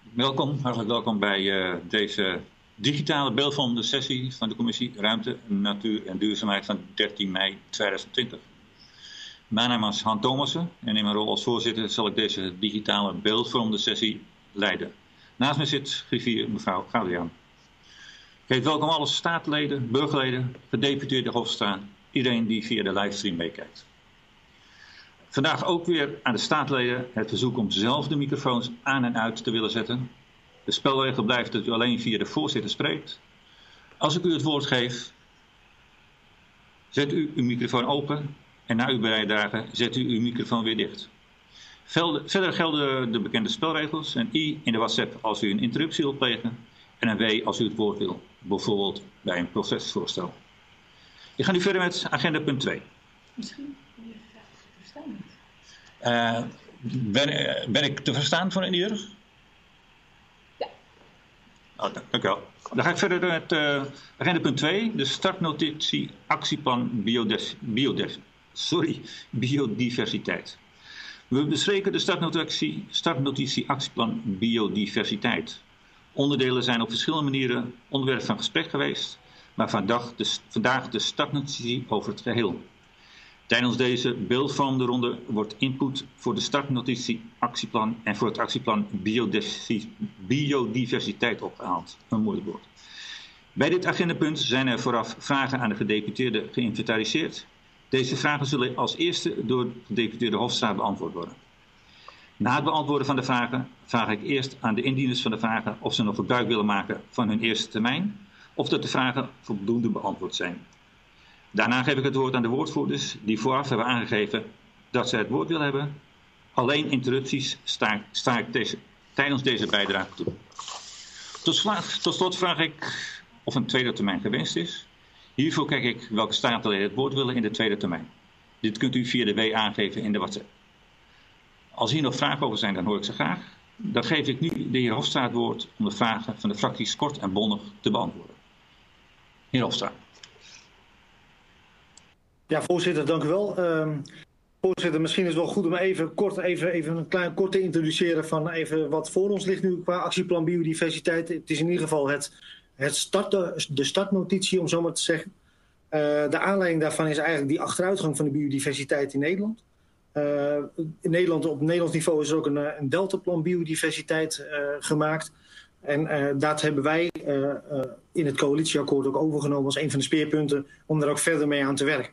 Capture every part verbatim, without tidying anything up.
Welkom, hartelijk welkom bij uh, deze digitale beeldvormende sessie van de Commissie Ruimte, Natuur en Duurzaamheid van dertien mei tweeduizend twintig. Mijn naam is Han Thomassen en in mijn rol als voorzitter zal ik deze digitale beeldvormende sessie leiden. Naast me zit griffier mevrouw Gaudiaan. Ik heet welkom alle staatsleden, burgerleden, gedeputeerde Hofstra, iedereen die via de livestream meekijkt. Vandaag ook weer aan de staatsleden het verzoek om zelf de microfoons aan en uit te willen zetten. De spelregel blijft dat u alleen via de voorzitter spreekt. Als ik u het woord geef, zet u uw microfoon open en na uw bijdrage zet u uw microfoon weer dicht. Verder gelden de bekende spelregels, een i in de WhatsApp als u een interruptie wilt plegen en een w als u het woord wil, bijvoorbeeld bij een procesvoorstel. Ik ga nu verder met agenda punt twee. Misschien kun je graag verstaan. Uh, ben, ben ik te verstaan voor een ieder? Ja. Oh, dank u wel. Dan ga ik verder met uh, agenda punt twee, de startnotitie actieplan biodes, biodes, sorry, biodiversiteit. We bespreken de startnotitie, startnotitie actieplan biodiversiteit. Onderdelen zijn op verschillende manieren onderwerp van gesprek geweest, maar vandaag de, vandaag de startnotitie over het geheel. Tijdens deze beeldvormende ronde wordt input voor de startnotitie actieplan en voor het actieplan biodiversiteit opgehaald. Een moeilijk woord. Bij dit agendapunt zijn er vooraf vragen aan de gedeputeerden geïnventariseerd. Deze vragen zullen als eerste door de gedeputeerde Hofstra beantwoord worden. Na het beantwoorden van de vragen vraag ik eerst aan de indieners van de vragen of ze nog gebruik willen maken van hun eerste termijn of dat de vragen voldoende beantwoord zijn. Daarna geef ik het woord aan de woordvoerders die vooraf hebben aangegeven dat ze het woord willen hebben. Alleen interrupties sta, sta ik deze, tijdens deze bijdrage toe. Tot slot, tot slot vraag ik of een tweede termijn gewenst is. Hiervoor kijk ik welke staatsleden het woord willen in de tweede termijn. Dit kunt u via de W aangeven in de WhatsApp. Als hier nog vragen over zijn, dan hoor ik ze graag. Dan geef ik nu de heer Hofstra het woord om de vragen van de fracties kort en bondig te beantwoorden. Heer Hofstra. Ja, voorzitter, dank u wel. Uh, voorzitter, misschien is het wel goed om even kort even, even een klein kort te introduceren van even wat voor ons ligt nu qua actieplan biodiversiteit. Het is in ieder geval het, het start, de startnotitie, om zo maar te zeggen. Uh, de aanleiding daarvan is eigenlijk die achteruitgang van de biodiversiteit in Nederland. Uh, in Nederland, op Nederlands niveau is er ook een, een deltaplan biodiversiteit uh, gemaakt. En uh, dat hebben wij uh, uh, in het coalitieakkoord ook overgenomen als een van de speerpunten om daar ook verder mee aan te werken.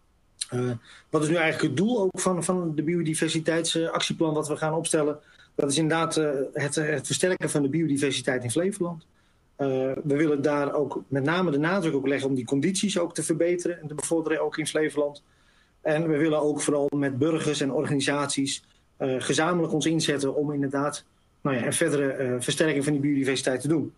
Uh, wat is nu eigenlijk het doel ook van, van de biodiversiteitsactieplan wat we gaan opstellen? Dat is inderdaad uh, het, het versterken van de biodiversiteit in Flevoland. Uh, we willen daar ook met name de nadruk op leggen om die condities ook te verbeteren en te bevorderen ook in Flevoland. En we willen ook vooral met burgers en organisaties uh, gezamenlijk ons inzetten om inderdaad nou ja, een verdere uh, versterking van die biodiversiteit te doen.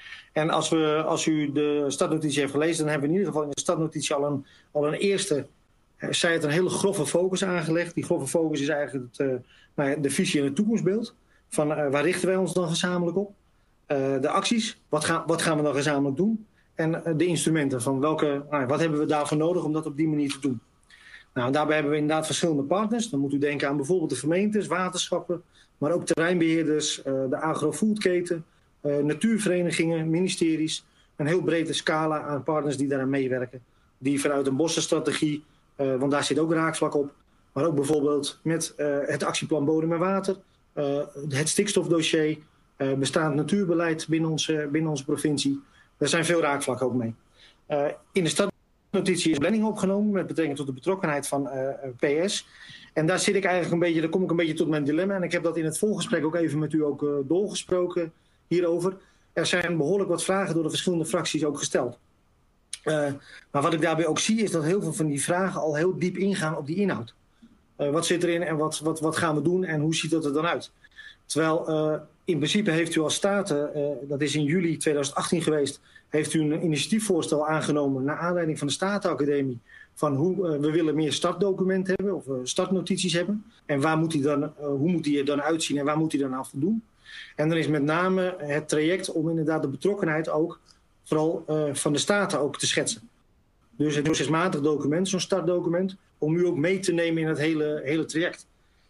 En als, we, als u de startnotitie heeft gelezen, dan hebben we in ieder geval in de startnotitie al een, al een eerste, uh, zij het een hele grove focus aangelegd. Die grove focus is eigenlijk het, uh, nou ja, de visie en het toekomstbeeld. Van uh, waar richten wij ons dan gezamenlijk op? Uh, de acties, wat, ga, wat gaan we dan gezamenlijk doen? En uh, de instrumenten, van welke, nou, wat hebben we daarvoor nodig om dat op die manier te doen? Nou, daarbij hebben we inderdaad verschillende partners. Dan moet u denken aan bijvoorbeeld de gemeentes, waterschappen, maar ook terreinbeheerders, uh, de agrofoodketen, uh, natuurverenigingen, ministeries. Een heel brede scala aan partners die daaraan meewerken. Die vanuit een bossenstrategie, uh, want daar zit ook raakvlak op, maar ook bijvoorbeeld met uh, het actieplan bodem en water, uh, het stikstofdossier, uh, bestaand natuurbeleid binnen onze, binnen onze provincie. Daar zijn veel raakvlakken ook mee. Uh, in de stad notitie is planning opgenomen met betrekking tot de betrokkenheid van uh, P S. En daar zit ik eigenlijk een beetje, daar kom ik een beetje tot mijn dilemma. En ik heb dat in het voorgesprek ook even met u ook uh, doorgesproken hierover. Er zijn behoorlijk wat vragen door de verschillende fracties ook gesteld. Uh, maar wat ik daarbij ook zie is dat heel veel van die vragen al heel diep ingaan op die inhoud. Uh, wat zit erin en wat, wat, wat gaan we doen en hoe ziet dat er dan uit? Terwijl uh, in principe heeft u als Staten, uh, dat is in juli tweeduizend achttien geweest, heeft u een initiatiefvoorstel aangenomen naar aanleiding van de Statenacademie van hoe uh, we willen meer startdocumenten hebben of uh, startnotities hebben. En waar moet die dan, uh, hoe moet die er dan uitzien en waar moet die dan aan voldoen? En dan is met name het traject om inderdaad de betrokkenheid ook vooral uh, van de Staten ook te schetsen. Dus het procesmatig document, zo'n startdocument, om u ook mee te nemen in het hele, hele traject.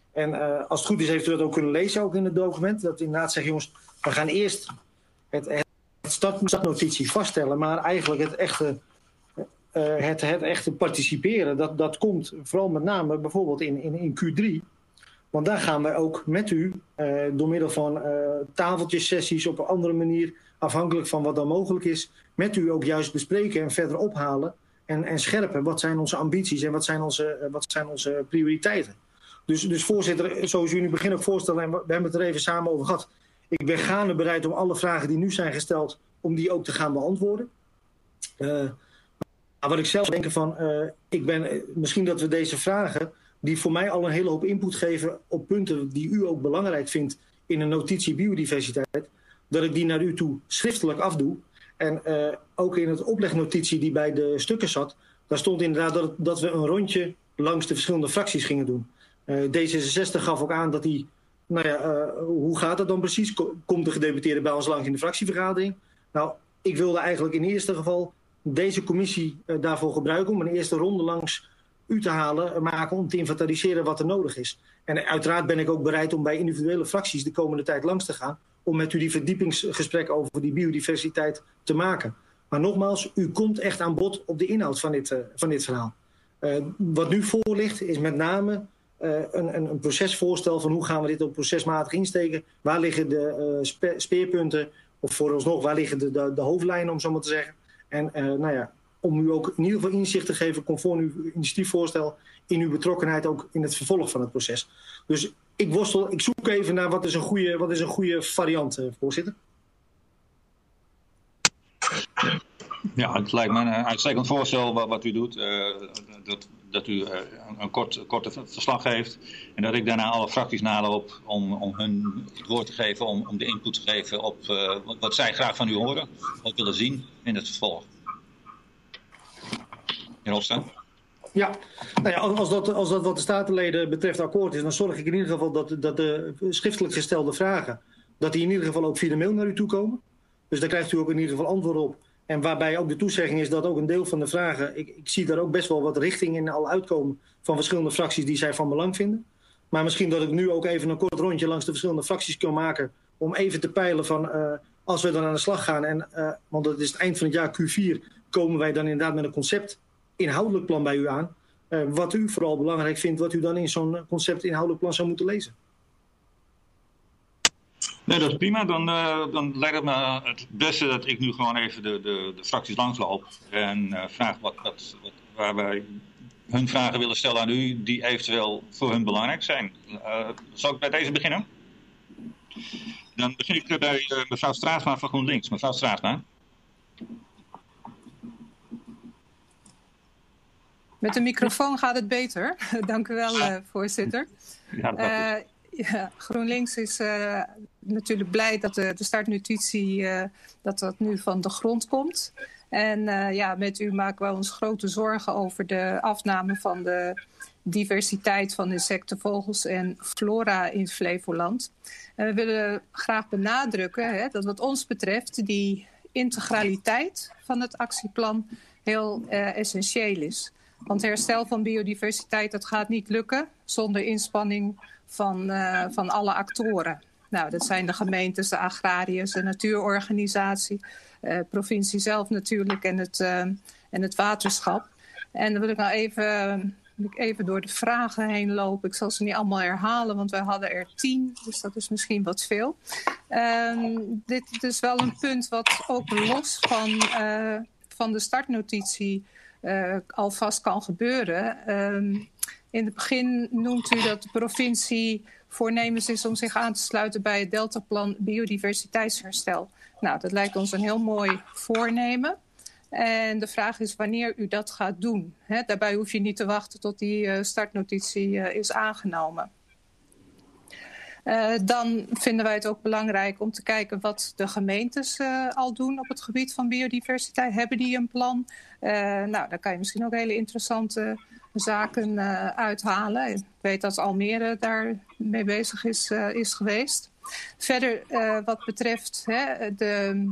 En uh, als het goed is, heeft u dat ook kunnen lezen ook in het document. Dat inderdaad zegt, jongens, we gaan eerst het, het startnotitie vaststellen. Maar eigenlijk het echte, uh, het, het echte participeren, dat, dat komt vooral met name bijvoorbeeld in, in, in Q drie. Want daar gaan wij ook met u, uh, door middel van uh, tafeltjes, sessies op een andere manier, afhankelijk van wat dan mogelijk is, met u ook juist bespreken en verder ophalen en, en scherpen. Wat zijn onze ambities en wat zijn onze, uh, wat zijn onze prioriteiten? Dus, dus voorzitter, zoals u in het begin ook voorstelde, en we hebben het er even samen over gehad. Ik ben gaande bereid om alle vragen die nu zijn gesteld, om die ook te gaan beantwoorden. Uh, maar wat ik zelf denk van, uh, ik ben, uh, misschien dat we deze vragen, die voor mij al een hele hoop input geven op punten die u ook belangrijk vindt in een notitie biodiversiteit, dat ik die naar u toe schriftelijk afdoe. En uh, ook in het oplegnotitie die bij de stukken zat, daar stond inderdaad dat, dat we een rondje langs de verschillende fracties gingen doen. Uh, D zesenzestig gaf ook aan dat hij, nou ja, uh, hoe gaat dat dan precies? Komt de gedeputeerde bij ons langs in de fractievergadering? Nou, ik wilde eigenlijk in eerste geval deze commissie uh, daarvoor gebruiken om een eerste ronde langs u te halen, maken om te inventariseren wat er nodig is. En uiteraard ben ik ook bereid om bij individuele fracties de komende tijd langs te gaan, om met u die verdiepingsgesprekken over die biodiversiteit te maken. Maar nogmaals, u komt echt aan bod op de inhoud van dit, uh, van dit verhaal. Uh, wat nu voor ligt is met name uh, een, een, een procesvoorstel van hoe gaan we dit ook procesmatig insteken. Waar liggen de uh, spe, speerpunten, of vooralsnog waar liggen de, de, de hoofdlijnen, om zo maar te zeggen. En uh, nou ja, om u ook in ieder geval inzicht te geven, conform uw initiatiefvoorstel, in uw betrokkenheid ook in het vervolg van het proces. Dus ik worstel, ik zoek even naar wat is een goede, wat is een goede variant, uh, voorzitter. Ja, het lijkt me een uitstekend voorstel wat, wat u doet. Uh, dat, dat u uh, een kort, korte verslag geeft. En dat ik daarna alle fracties naloop om, om hun het woord te geven, om, om de input te geven op uh, wat, wat zij graag van u horen. Wat willen zien in het vervolg. Heer Hofstad? Ja, nou ja, als, dat, als dat wat de statenleden betreft akkoord is, dan zorg ik in ieder geval dat, dat de schriftelijk gestelde vragen, dat die in ieder geval ook via de mail naar u toe komen. Dus daar krijgt u ook in ieder geval antwoord op. En waarbij ook de toezegging is dat ook een deel van de vragen, ik, ik zie daar ook best wel wat richting in al uitkomen van verschillende fracties die zij van belang vinden. Maar misschien dat ik nu ook even een kort rondje langs de verschillende fracties kan maken om even te peilen van uh, als we dan aan de slag gaan, en, uh, want het is het eind van het jaar Q vier, komen wij dan inderdaad met een concept inhoudelijk plan bij u aan. Uh, wat u vooral belangrijk vindt, wat u dan in zo'n concept inhoudelijk plan zou moeten lezen. Nee, dat is prima. Dan, uh, dan lijkt het me het beste dat ik nu gewoon even de, de, de fracties langsloop. En uh, vraag wat, wat, wat, waar wij hun vragen willen stellen aan u, die eventueel voor hun belangrijk zijn. Uh, zal ik bij deze beginnen? Dan begin ik bij uh, mevrouw Straatsma van GroenLinks. Mevrouw Straatsma. Met de microfoon gaat het beter. Dank u wel, uh, voorzitter. Ja, dat uh, ja, GroenLinks is uh, natuurlijk blij dat de, de startnotitie uh, dat dat nu van de grond komt. En uh, ja, met u maken we ons grote zorgen over de afname van de diversiteit van insecten, vogels en flora in Flevoland. En we willen graag benadrukken hè, dat wat ons betreft die integraliteit van het actieplan heel uh, essentieel is. Want herstel van biodiversiteit, dat gaat niet lukken zonder inspanning van, uh, van alle actoren. Nou, dat zijn de gemeentes, de agrariërs, de natuurorganisatie, uh, provincie zelf natuurlijk en het, uh, en het waterschap. En dan wil ik nou even, even door de vragen heen lopen. Ik zal ze niet allemaal herhalen, want wij hadden er tien, dus dat is misschien wat veel. Um, dit is wel een punt wat ook los van, uh, van de startnotitie Uh, alvast kan gebeuren. Um, in het begin noemt u dat de provincie voornemens is om zich aan te sluiten bij het Deltaplan biodiversiteitsherstel. Nou, dat lijkt ons een heel mooi voornemen. En de vraag is wanneer u dat gaat doen. Hè? Daarbij hoef je niet te wachten tot die uh, startnotitie uh, is aangenomen. Uh, dan vinden wij het ook belangrijk om te kijken wat de gemeentes uh, al doen op het gebied van biodiversiteit. Hebben die een plan? Uh, nou, daar kan je misschien ook hele interessante zaken uh, uithalen. Ik weet dat Almere daarmee bezig is, uh, is geweest. Verder uh, wat betreft hè, de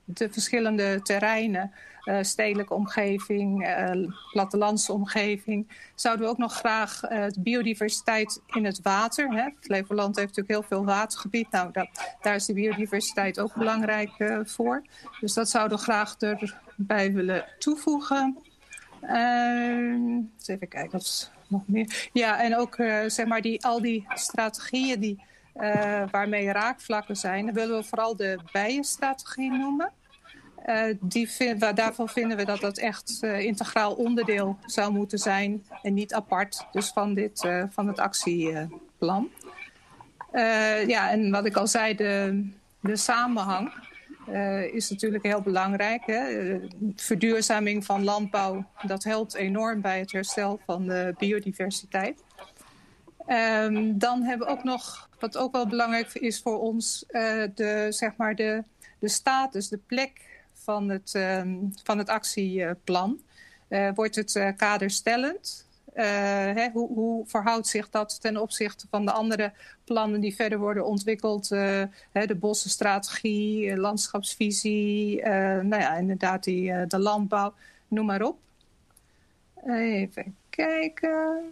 de verschillende terreinen, uh, stedelijke omgeving, uh, plattelandse omgeving, zouden we ook nog graag uh, de biodiversiteit in het water. Hè. Flevoland heeft natuurlijk heel veel watergebied. Nou, dat, daar is de biodiversiteit ook belangrijk uh, voor. Dus dat zouden we graag erbij willen toevoegen. Uh, eens even kijken, wat is nog meer? Ja, en ook uh, zeg maar die, al die strategieën die, uh, waarmee raakvlakken zijn, dan willen we vooral de bijenstrategie noemen. Uh, die vind, daarvan vinden we dat dat echt uh, integraal onderdeel zou moeten zijn en niet apart dus van, dit, uh, van het actieplan. Uh, ja, en wat ik al zei, de, de samenhang. Uh, is natuurlijk heel belangrijk. Hè? Uh, verduurzaming van landbouw, dat helpt enorm bij het herstel van de biodiversiteit. Um, dan hebben we ook nog, wat ook wel belangrijk is voor ons, uh, de, zeg maar de, de status, de plek van het, um, van het actieplan. Uh, wordt het uh, kaderstellend? Uh, hè, hoe, hoe verhoudt zich dat ten opzichte van de andere plannen die verder worden ontwikkeld? Uh, hè, de bossenstrategie, uh, landschapsvisie, uh, nou ja, inderdaad die, uh, de landbouw, noem maar op. Even kijken.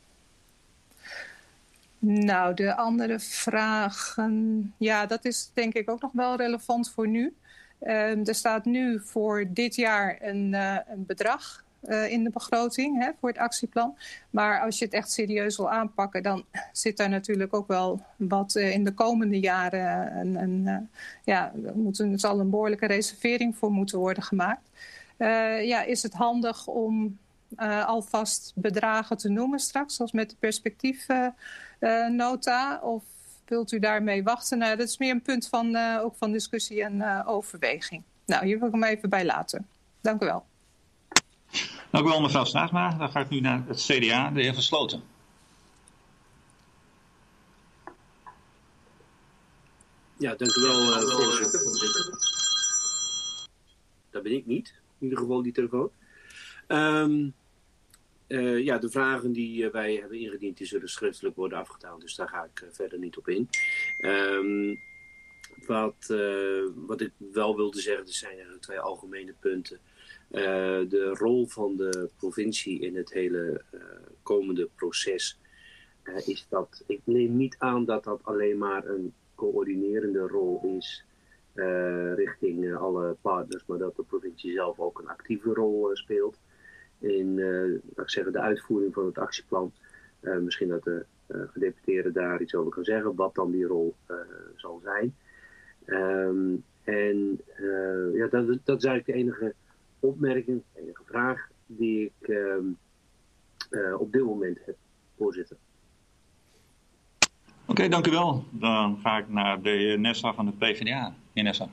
Nou, de andere vragen, ja, dat is denk ik ook nog wel relevant voor nu. Uh, er staat nu voor dit jaar een, uh, een bedrag Uh, in de begroting hè, voor het actieplan. Maar als je het echt serieus wil aanpakken, dan zit daar natuurlijk ook wel wat uh, in de komende jaren. En, en, uh, ja, er, moet een, er zal een behoorlijke reservering voor moeten worden gemaakt. Uh, ja, is het handig om uh, alvast bedragen te noemen straks, zoals met de perspectiefnota? Uh, uh, of wilt u daarmee wachten? Nou, dat is meer een punt van, uh, ook van discussie en uh, overweging. Nou, hier wil ik hem even bij laten. Dank u wel. Dank u wel, mevrouw Staatsma. Dan ga ik nu naar het C D A, de heer Versloten. Ja, dank u wel, uh, voorzitter. Dat ben ik niet, in ieder geval die telefoon. Um, uh, ja, de vragen die uh, wij hebben ingediend, die zullen schriftelijk worden afgetaald. Dus daar ga ik uh, verder niet op in. Um, wat, uh, wat ik wel wilde zeggen, er zijn eigenlijk twee algemene punten. Uh, de rol van de provincie in het hele uh, komende proces uh, is dat, ik neem niet aan dat dat alleen maar een coördinerende rol is uh, richting uh, alle partners, maar dat de provincie zelf ook een actieve rol uh, speelt in uh, laat ik zeggen, de uitvoering van het actieplan. Uh, misschien dat de uh, gedeputeerde daar iets over kan zeggen, wat dan die rol uh, zal zijn. Um, en uh, ja, dat, dat is eigenlijk de enige opmerking, enige vraag die ik uh, uh, op dit moment heb, voorzitter. Oké, okay, dank u wel. Dan ga ik naar de heer Nessa van de PvdA. Heer Nessa.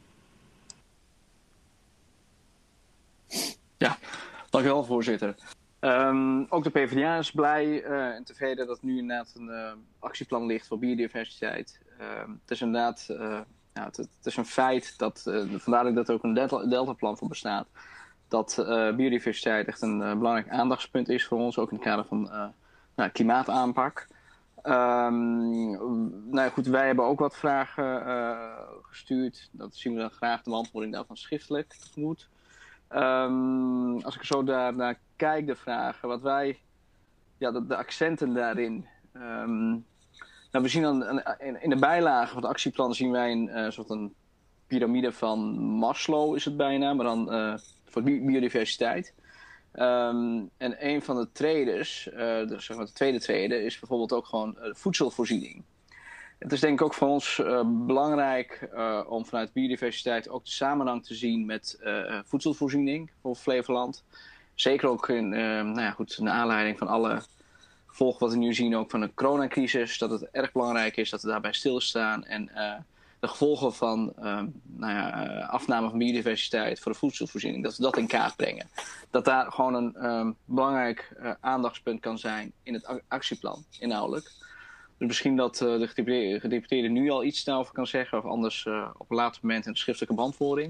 Ja, dank u wel, voorzitter. Um, ook de PvdA is blij uh, en tevreden dat nu inderdaad een uh, actieplan ligt voor biodiversiteit. Uh, het is inderdaad... Uh, Ja, het, het is een feit, dat, uh, vandaar dat er ook een deltaplan voor bestaat, dat uh, biodiversiteit echt een uh, belangrijk aandachtspunt is voor ons, ook in het kader van uh, nou, klimaataanpak. Um, nou ja, goed, wij hebben ook wat vragen uh, gestuurd, dat zien we dan graag de beantwoording daarvan schriftelijk tegemoet. Um, als ik zo daar naar kijk, de vragen, wat wij, ja, de, de accenten daarin... Um, Nou, we zien dan in de bijlage van het actieplan zien wij een uh, soort een piramide van Maslow is het bijna, maar dan uh, voor biodiversiteit. Um, en een van de traders, uh, de, zeg maar de tweede trede, is bijvoorbeeld ook gewoon uh, voedselvoorziening. Het is denk ik ook voor ons uh, belangrijk uh, om vanuit biodiversiteit ook de samenhang te zien met uh, voedselvoorziening voor Flevoland. Zeker ook in, uh, nou ja, goed, naar aanleiding van alle gevolgen wat we nu zien ook van de coronacrisis, dat het erg belangrijk is dat we daarbij stilstaan en uh, de gevolgen van uh, nou ja, uh, afname van biodiversiteit voor de voedselvoorziening, dat we dat in kaart brengen. Dat daar gewoon een um, belangrijk uh, aandachtspunt kan zijn in het actieplan, inhoudelijk. Dus misschien dat uh, de gedeputeerde nu al iets daarover kan zeggen, of anders uh, op een later moment in de schriftelijke beantwoording.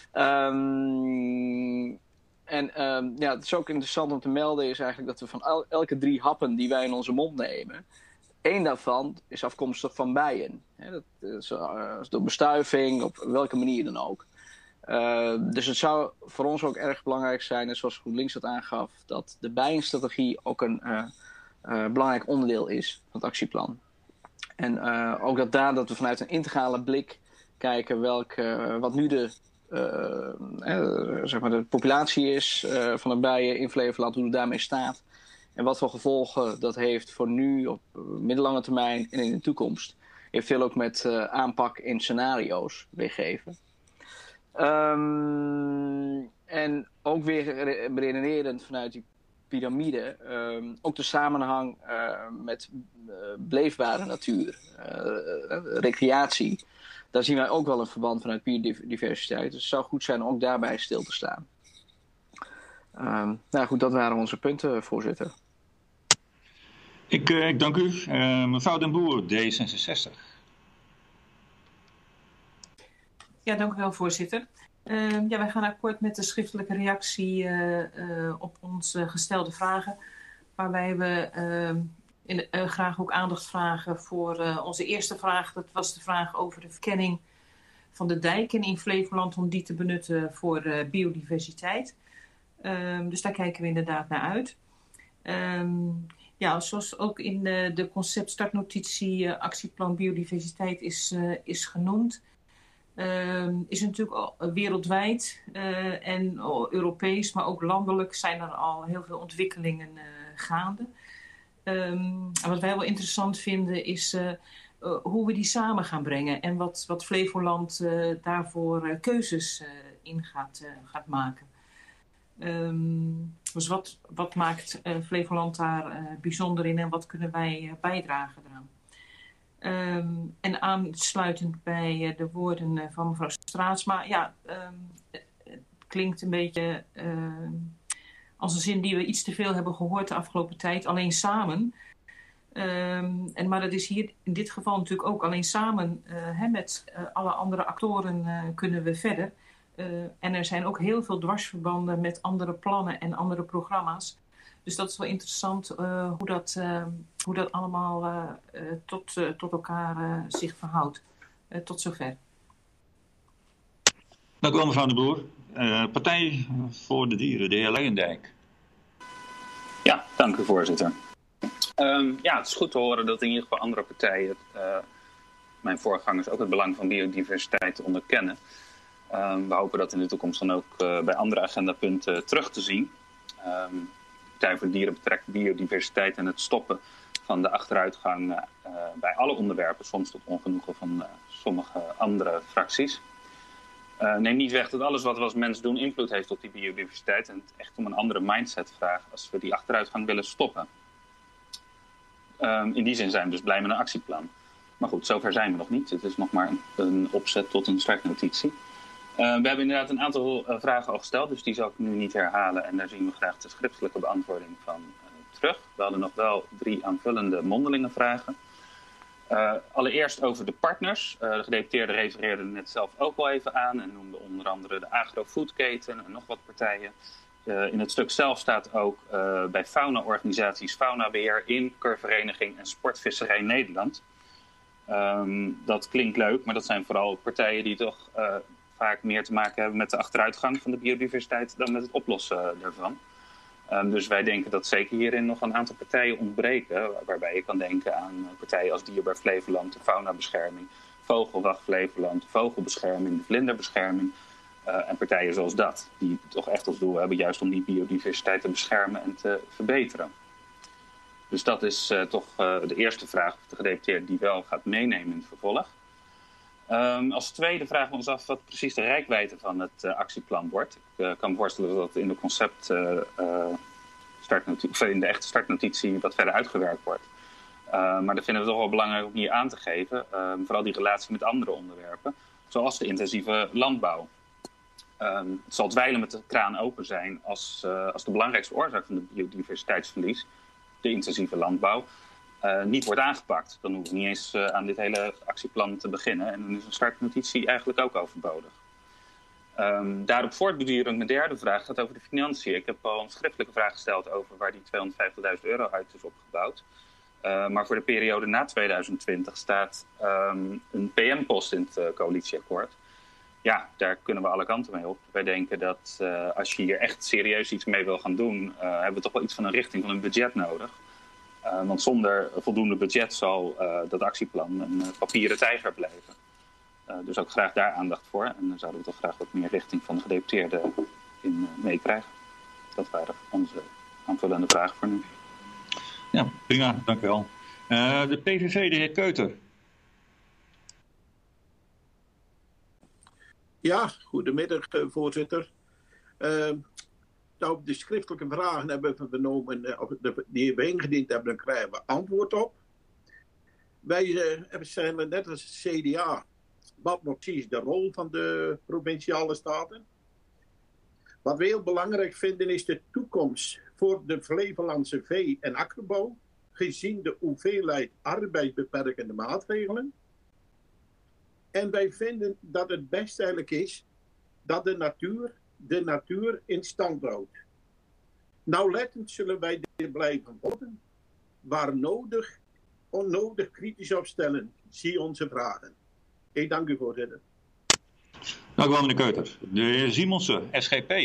Um, En um, ja, het is ook interessant om te melden is eigenlijk dat we van el- elke drie happen die wij in onze mond nemen, één daarvan is afkomstig van bijen. He, dat is uh, door bestuiving, op welke manier dan ook. Uh, dus het zou voor ons ook erg belangrijk zijn, en zoals GroenLinks dat aangaf, dat de bijenstrategie ook een uh, uh, belangrijk onderdeel is van het actieplan. En uh, ook dat daar dat we vanuit een integrale blik kijken welk, uh, wat nu de, uh, uh, zeg maar de populatie is uh, van de bijen in Flevoland, hoe het daarmee staat. En wat voor gevolgen dat heeft voor nu, op middellange termijn en in de toekomst. Heeft veel ook met uh, aanpak in scenario's weergegeven. Um, en ook weer redenerend vanuit die piramide, um, ook de samenhang uh, met uh, beleefbare natuur, uh, recreatie. Daar zien wij ook wel een verband vanuit biodiversiteit. Dus het zou goed zijn om ook daarbij stil te staan. Um, nou goed, dat waren onze punten, voorzitter. Ik, uh, ik dank u. Uh, mevrouw Den Boer, D zesenzestig. Ja, dank u wel, voorzitter. Uh, ja, wij gaan akkoord met de schriftelijke reactie uh, uh, op onze gestelde vragen. Waarbij we uh, in, uh, graag ook aandacht vragen voor uh, onze eerste vraag. Dat was de vraag over de verkenning van de dijken in Flevoland om die te benutten voor uh, biodiversiteit. Uh, dus daar kijken we inderdaad naar uit. Um, ja, zoals ook in de, de concept-startnotitie uh, actieplan biodiversiteit is, uh, is genoemd. Uh, is natuurlijk al wereldwijd uh, en Europees, maar ook landelijk zijn er al heel veel ontwikkelingen uh, gaande. Um, en wat wij wel interessant vinden is uh, uh, hoe we die samen gaan brengen en wat, wat Flevoland uh, daarvoor uh, keuzes uh, in gaat, uh, gaat maken. Um, dus wat, wat maakt uh, Flevoland daar uh, bijzonder in en wat kunnen wij uh, bijdragen eraan? Um, en aansluitend bij uh, de woorden uh, van mevrouw Straatsma, ja, um, het klinkt een beetje uh, als een zin die we iets te veel hebben gehoord de afgelopen tijd, alleen samen. Um, en, maar dat is hier in dit geval natuurlijk ook alleen samen uh, hè, met uh, alle andere actoren uh, kunnen we verder. Uh, en er zijn ook heel veel dwarsverbanden met andere plannen en andere programma's. Dus dat is wel interessant uh, hoe, dat, uh, hoe dat allemaal uh, uh, tot, uh, tot elkaar uh, zich verhoudt. Uh, tot zover. Dank u wel, mevrouw de Boer. Uh, Partij voor de Dieren, de heer Leijendijk. Ja, dank u, voorzitter. Um, ja, het is goed te horen dat in ieder geval andere partijen, uh, mijn voorgangers, ook het belang van biodiversiteit onderkennen. Um, we hopen dat in de toekomst dan ook uh, bij andere agendapunten terug te zien. Um, de Partij voor de Dieren betrekt biodiversiteit en het stoppen van de achteruitgang uh, bij alle onderwerpen, soms tot ongenoegen van uh, sommige andere fracties. Uh, neem niet weg dat alles wat we als mens doen invloed heeft op die biodiversiteit en het echt om een andere mindset vraagt als we die achteruitgang willen stoppen. Um, in die zin zijn we dus blij met een actieplan. Maar goed, zover zijn we nog niet. Het is nog maar een, een opzet tot een startnotitie. Uh, we hebben inderdaad een aantal uh, vragen al gesteld, dus die zal ik nu niet herhalen. En daar zien we graag de schriftelijke beantwoording van uh, terug. We hadden nog wel drie aanvullende mondelinge vragen. Uh, allereerst over de partners. Uh, de gedeputeerde refereerde net zelf ook al even aan en noemde onder andere de agrofoodketen en nog wat partijen. Uh, in het stuk zelf staat ook uh, bij faunaorganisaties Faunabeheer, Imkervereniging en Sportvisserij Nederland. Um, dat klinkt leuk, maar dat zijn vooral partijen die toch uh, vaak meer te maken hebben met de achteruitgang van de biodiversiteit dan met het oplossen daarvan. Um, dus wij denken dat zeker hierin nog een aantal partijen ontbreken, waarbij je kan denken aan partijen als Dierbaar Flevoland, de Faunabescherming, Vogelwacht Flevoland, Vogelbescherming, de Vlinderbescherming. Uh, en partijen zoals dat, die toch echt als doel hebben juist om die biodiversiteit te beschermen en te verbeteren. Dus dat is uh, toch uh, de eerste vraag of de gedeputeerde die wel gaat meenemen in het vervolg. Um, als tweede vragen we ons af wat precies de reikwijdte van het uh, actieplan wordt. Ik uh, kan me voorstellen dat in de concept uh, uh, startnotitie, in de echte startnotitie wat verder uitgewerkt wordt. Uh, maar dat vinden we toch wel belangrijk om hier aan te geven. Uh, vooral die relatie met andere onderwerpen, zoals de intensieve landbouw. Um, het zal dweilen met de kraan open zijn als, uh, als de belangrijkste oorzaak van de biodiversiteitsverlies, de intensieve landbouw, uh, niet wordt aangepakt. Dan hoeven we niet eens uh, aan dit hele actieplan te beginnen. En dan is een startnotitie eigenlijk ook overbodig. Um, daarop voortbedurend mijn derde vraag gaat over de financiën. Ik heb al een schriftelijke vraag gesteld over waar die tweehonderdvijftigduizend euro uit is opgebouwd. Uh, maar voor de periode na tweeduizend twintig staat um, een P M-post in het uh, coalitieakkoord. ja, daar kunnen we alle kanten mee op. Wij denken dat uh, als je hier echt serieus iets mee wil gaan doen, uh, hebben we toch wel iets van een richting, van een budget nodig. Uh, want zonder voldoende budget zal uh, dat actieplan een uh, papieren tijger blijven. Uh, dus ook graag daar aandacht voor. En dan zouden we toch graag wat meer richting van de gedeputeerden in uh, meekrijgen. Dat waren onze aanvullende vragen voor nu. Ja, prima, dank u wel. Uh, de P V V, de heer Keuter. Ja, goedemiddag, voorzitter. Uh, nou, de schriftelijke vragen hebben we vernomen, uh, of de, die we ingediend hebben, daar krijgen we antwoord op. Wij uh, zijn net als C D A, wat nog precies de rol van de provinciale staten. Wat we heel belangrijk vinden is de toekomst voor de Flevolandse vee- en akkerbouw, gezien de hoeveelheid arbeidsbeperkende maatregelen. En wij vinden dat het best eigenlijk is dat de natuur de natuur in stand houdt. Nauwlettend zullen wij dit blijven volgen. Waar nodig, onnodig kritisch opstellen. Zie onze vragen. Ik dank u, voorzitter. Dank u wel, meneer Keuter. De heer Simonsen, S G P.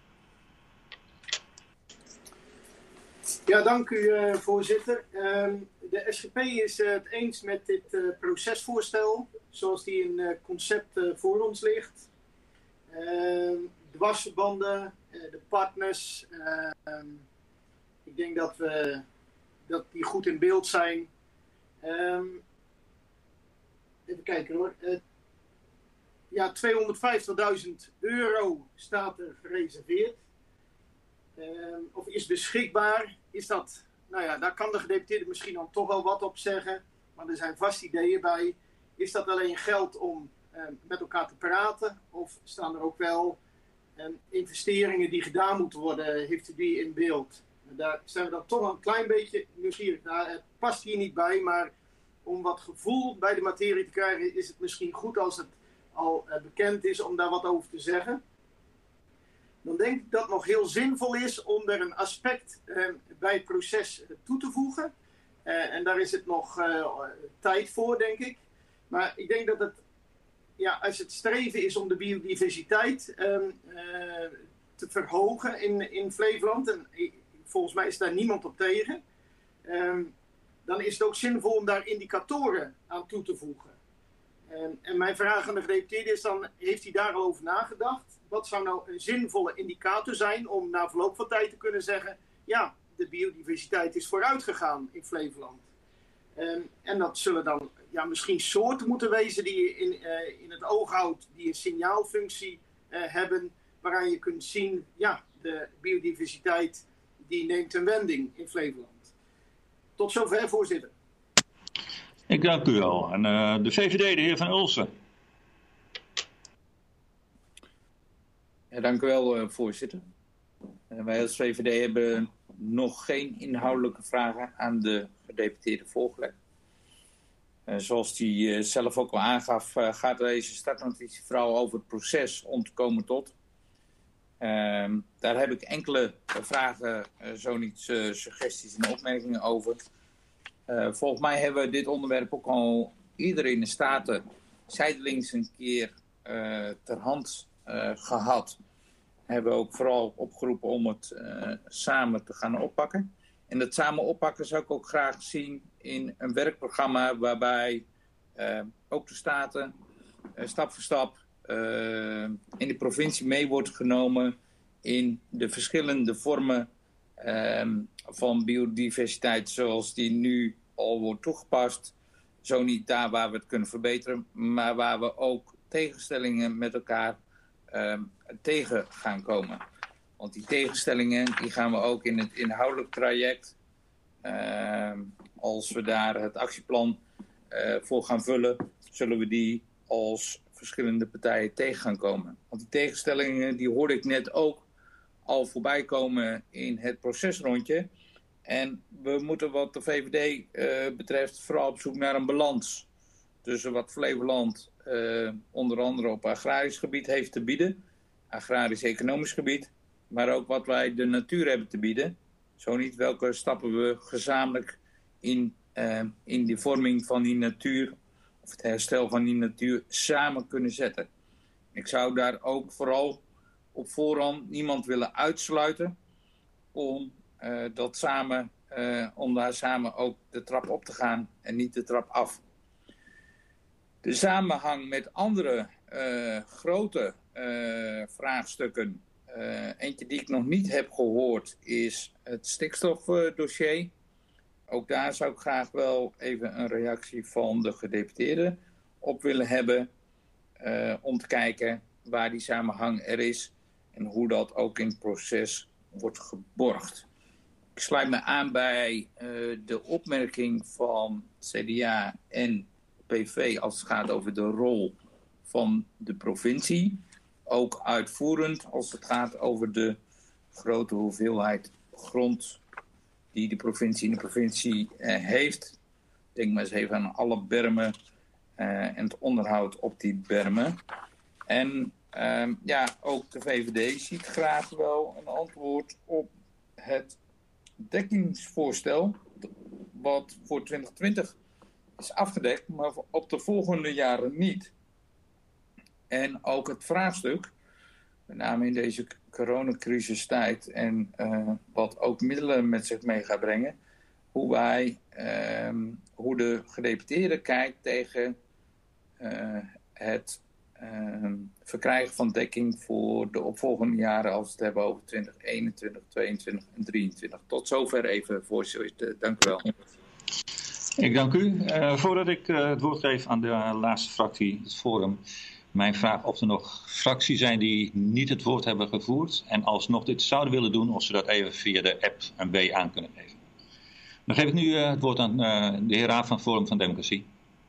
Ja, dank u, uh, voorzitter. Uh, de S G P is uh, het eens met dit uh, procesvoorstel, zoals die in uh, concept uh, voor ons ligt. Uh, dwarsverbanden, uh, de partners. Uh, um, ik denk dat, we, dat die goed in beeld zijn. Um, even kijken hoor. Uh, ja, tweehonderdvijftigduizend euro staat er gereserveerd. Uh, of is beschikbaar. Is dat, nou ja, daar kan de gedeputeerde misschien dan toch wel wat op zeggen. Maar er zijn vast ideeën bij. Is dat alleen geld om uh, met elkaar te praten? Of staan er ook wel uh, investeringen die gedaan moeten worden? Heeft u die in beeld? Uh, daar zijn we dan toch wel een klein beetje nieuwsgierig naar. Het past hier niet bij, maar om wat gevoel bij de materie te krijgen, is het misschien goed als het al uh, bekend is om daar wat over te zeggen. Dan denk ik dat het nog heel zinvol is om er een aspect uh, bij het proces uh, toe te voegen. Uh, en daar is het nog uh, tijd voor, denk ik. Maar ik denk dat het, ja, als het streven is om de biodiversiteit um, uh, te verhogen in, in Flevoland, en uh, volgens mij is daar niemand op tegen, um, dan is het ook zinvol om daar indicatoren aan toe te voegen. Um, en mijn vraag aan de gedeputeerde is dan, heeft hij daar al over nagedacht? Wat zou nou een zinvolle indicator zijn om na verloop van tijd te kunnen zeggen, ja, de biodiversiteit is vooruit gegaan in Flevoland. Um, en dat zullen dan ja, misschien soorten moeten wezen die je in, uh, in het oog houdt, die een signaalfunctie uh, hebben, waaraan je kunt zien, ja, de biodiversiteit die neemt een wending in Flevoland. Tot zover, voorzitter. Ik dank u wel. En uh, de V V D, de heer Van Ulsen. Ja, dank u wel, uh, voorzitter. Uh, wij als V V D hebben nog geen inhoudelijke vragen aan de gedeputeerde voorgelegd. Uh, zoals hij uh, zelf ook al aangaf, uh, gaat deze startnotitie vooral over het proces om te komen tot. Uh, daar heb ik enkele uh, vragen, uh, zo niet uh, suggesties en opmerkingen over. Uh, volgens mij hebben we dit onderwerp ook al eerder in de Staten zijdelings een keer uh, ter hand uh, gehad. Hebben we ook vooral opgeroepen om het uh, samen te gaan oppakken. En dat samen oppakken zou ik ook graag zien in een werkprogramma waarbij uh, ook de Staten uh, stap voor stap uh, in de provincie mee wordt genomen in de verschillende vormen uh, van biodiversiteit zoals die nu al wordt toegepast. Zo niet daar waar we het kunnen verbeteren, maar waar we ook tegenstellingen met elkaar uh, tegen gaan komen. Want die tegenstellingen die gaan we ook in het inhoudelijk traject, uh, als we daar het actieplan uh, voor gaan vullen, zullen we die als verschillende partijen tegen gaan komen. Want die tegenstellingen die hoorde ik net ook al voorbij komen in het procesrondje. En we moeten wat de V V D uh, betreft vooral op zoek naar een balans tussen wat Flevoland uh, onder andere op agrarisch gebied heeft te bieden, agrarisch-economisch gebied, maar ook wat wij de natuur hebben te bieden. Zo niet welke stappen we gezamenlijk in, uh, in de vorming van die natuur, of het herstel van die natuur, samen kunnen zetten. Ik zou daar ook vooral op voorhand niemand willen uitsluiten om, uh, dat samen, uh, om daar samen ook de trap op te gaan en niet de trap af. De samenhang met andere uh, grote uh, vraagstukken, uh, eentje die ik nog niet heb gehoord, is het stikstofdossier. Uh, ook daar zou ik graag wel even een reactie van de gedeputeerde op willen hebben, uh, om te kijken waar die samenhang er is en hoe dat ook in het proces wordt geborgd. Ik sluit me aan bij uh, de opmerking van C D A en P V als het gaat over de rol van de provincie. Ook uitvoerend als het gaat over de grote hoeveelheid grond die de provincie in de provincie uh, heeft. Denk maar eens even aan alle bermen uh, en het onderhoud op die bermen. En uh, ja, ook de V V D ziet graag wel een antwoord op het dekkingsvoorstel, wat voor twintig twintig is afgedekt, maar op de volgende jaren niet. En ook het vraagstuk, met name in deze coronacrisistijd en uh, wat ook middelen met zich mee gaat brengen, hoe wij, uh, hoe de gedeputeerde kijkt tegen uh, het uh, verkrijgen van dekking voor de opvolgende jaren als we het hebben over twintig eenentwintig, tweeëntwintig en drieëntwintig. Tot zover even, voorzitter. Dank u wel. Ik dank u. Uh, voordat ik uh, het woord geef aan de laatste fractie, het Forum, mijn vraag of er nog fracties zijn die niet het woord hebben gevoerd en alsnog dit zouden willen doen, of ze dat even via de app een B aan kunnen geven. Dan geef ik nu uh, het woord aan uh, de heer Raad van het Forum van Democratie.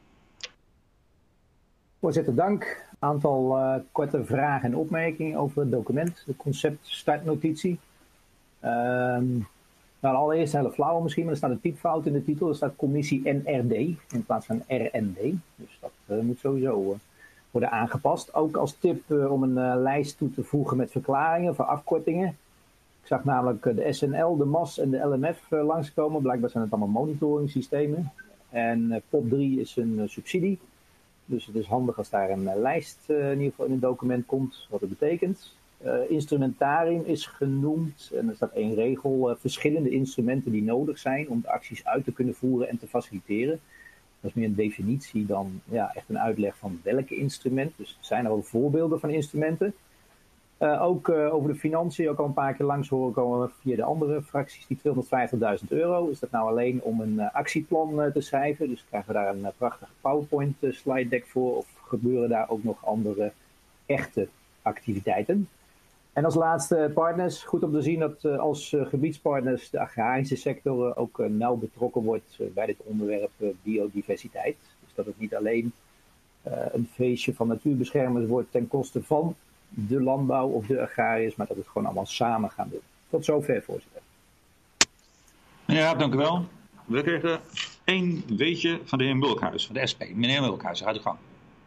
Voorzitter, dank. Een aantal uh, korte vragen en opmerkingen over het document, de concept-startnotitie. Um, nou, allereerst een hele flauwe misschien, maar er staat een typfout in de titel. Er staat commissie N R D in plaats van R N D. Dus dat uh, moet sowieso uh, worden aangepast. Ook als tip uh, om een uh, lijst toe te voegen met verklaringen voor afkortingen. Ik zag namelijk uh, de S N L, de M A S en de L M F uh, langskomen. Blijkbaar zijn het allemaal monitoringsystemen. En uh, P O P drie is een uh, subsidie. Dus het is handig als daar een uh, lijst uh, in ieder geval in een document komt, wat het betekent. Uh, instrumentarium is genoemd en er staat één regel. Uh, verschillende instrumenten die nodig zijn om de acties uit te kunnen voeren en te faciliteren. Dat is meer een definitie dan ja, echt een uitleg van welke instrument. Dus er zijn er wel voorbeelden van instrumenten. Uh, ook uh, over de financiën, ook al een paar keer langs horen komen via de andere fracties, die tweehonderdvijftigduizend euro. Is dat nou alleen om een uh, actieplan uh, te schrijven? Dus krijgen we daar een uh, prachtige PowerPoint uh, slide deck voor? Of gebeuren daar ook nog andere echte activiteiten? En als laatste partners, goed om te zien dat uh, als uh, gebiedspartners de agrarische sector uh, ook uh, nauw betrokken wordt uh, bij dit onderwerp uh, biodiversiteit. Dus dat het niet alleen uh, een feestje van natuurbeschermers wordt ten koste van de landbouw of de agrariërs, maar dat we het gewoon allemaal samen gaan doen. Tot zover, voorzitter. Ja, dank u wel. We krijgen één weetje van de heer Mulkhuis, van de S P. Meneer Mulkhuis, uit de gang.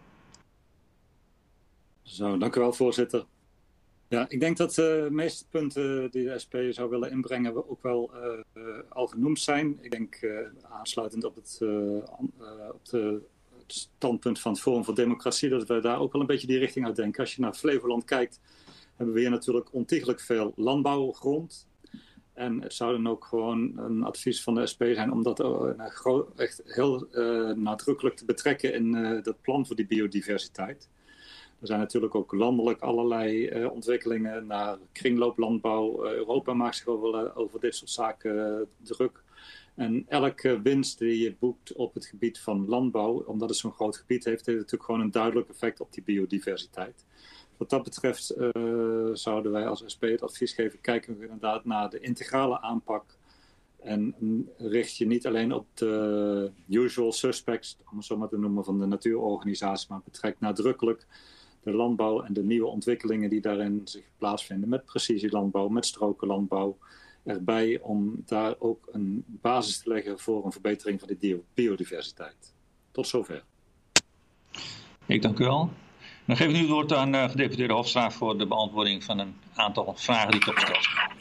Zo, dank u wel, voorzitter. Ja, ik denk dat de meeste punten die de S P zou willen inbrengen ook wel uh, uh, al genoemd zijn. Ik denk uh, aansluitend op het, uh, uh, op de, het standpunt van het Forum voor Democratie, dat we daar ook wel een beetje die richting uit denken. Als je naar Flevoland kijkt, hebben we hier natuurlijk ontiegelijk veel landbouwgrond. En het zou dan ook gewoon een advies van de S P zijn om dat uh, echt heel uh, nadrukkelijk te betrekken in uh, dat plan voor die biodiversiteit. Er zijn natuurlijk ook landelijk allerlei uh, ontwikkelingen naar kringlooplandbouw. Uh, Europa maakt zich over, over dit soort zaken uh, druk. En elke winst die je boekt op het gebied van landbouw, omdat het zo'n groot gebied heeft, heeft natuurlijk gewoon een duidelijk effect op die biodiversiteit. Wat dat betreft uh, zouden wij als S P het advies geven, kijken we inderdaad naar de integrale aanpak. En richt je niet alleen op de usual suspects, om het zo maar te noemen, van de natuurorganisatie, maar betrekt nadrukkelijk de landbouw en de nieuwe ontwikkelingen die daarin zich plaatsvinden met precisielandbouw, met strokenlandbouw erbij, om daar ook een basis te leggen voor een verbetering van de biodiversiteit. Tot zover. Ik dank u wel. Dan geef ik nu het woord aan uh, gedeputeerde Hofstra voor de beantwoording van een aantal vragen die ik opgesteld heb.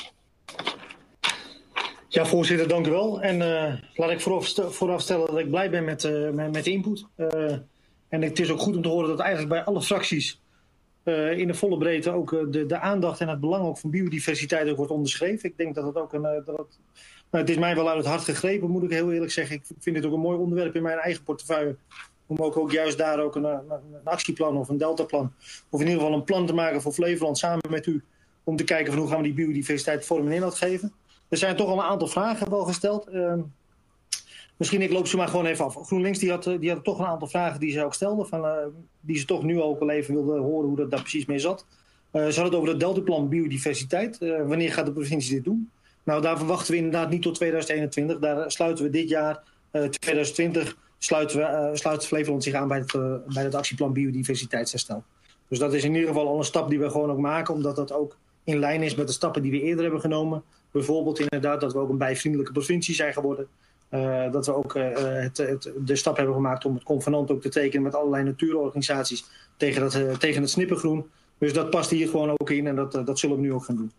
Ja, voorzitter, dank u wel. En uh, laat ik vooraf, vooraf stellen dat ik blij ben met, uh, met, met de input. Uh, en het is ook goed om te horen dat eigenlijk bij alle fracties uh, in de volle breedte ook uh, de, de aandacht en het belang ook van biodiversiteit ook wordt onderschreven. Ik denk dat het ook een... Uh, dat het, nou, het is mij wel uit het hart gegrepen, moet ik heel eerlijk zeggen. Ik vind dit ook een mooi onderwerp in mijn eigen portefeuille. Om ook, ook juist daar ook een, een, een actieplan of een deltaplan, of in ieder geval een plan te maken voor Flevoland samen met u. Om te kijken van hoe gaan we die biodiversiteit vorm en inhoud geven. Er zijn toch al een aantal vragen wel gesteld. Uh, misschien ik loop ze maar gewoon even af. GroenLinks die had, die had toch een aantal vragen die ze ook stelden. Van, uh, die ze toch nu ook wel even wilden horen hoe dat daar precies mee zat. Uh, ze hadden het over het deltaplan biodiversiteit. Uh, wanneer gaat de provincie dit doen? Nou, daar verwachten we inderdaad niet tot tweeduizend eenentwintig. Daar sluiten we dit jaar, uh, tweeduizend twintig, sluiten we, uh, sluit Flevoland zich aan bij het, uh, bij het actieplan biodiversiteitsherstel. Dus dat is in ieder geval al een stap die we gewoon ook maken, omdat dat ook in lijn is met de stappen die we eerder hebben genomen. Bijvoorbeeld inderdaad dat we ook een bijvriendelijke provincie zijn geworden. Uh, dat we ook uh, het, het, de stap hebben gemaakt om het convenant ook te tekenen met allerlei natuurorganisaties tegen, dat, uh, tegen het snippengroen. Dus dat past hier gewoon ook in en dat, uh, dat zullen we nu ook gaan doen.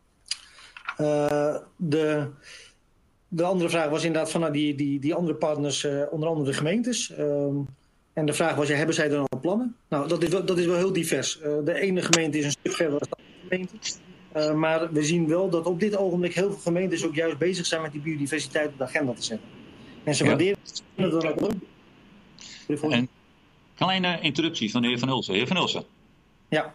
Uh, de, de andere vraag was inderdaad van nou, die, die, die andere partners, uh, onder andere de gemeentes. Um, en de vraag was, ja, hebben zij dan al plannen? Nou, dat is wel, dat is wel heel divers. Uh, de ene gemeente is een stuk verder dan de andere gemeente. Uh, maar we zien wel dat op dit ogenblik heel veel gemeentes ook juist bezig zijn met die biodiversiteit op de agenda te zetten. En ze waarderen het dan ook. En kleine interruptie van de heer Van Hulsen. Heer Van Hulsen. Ja.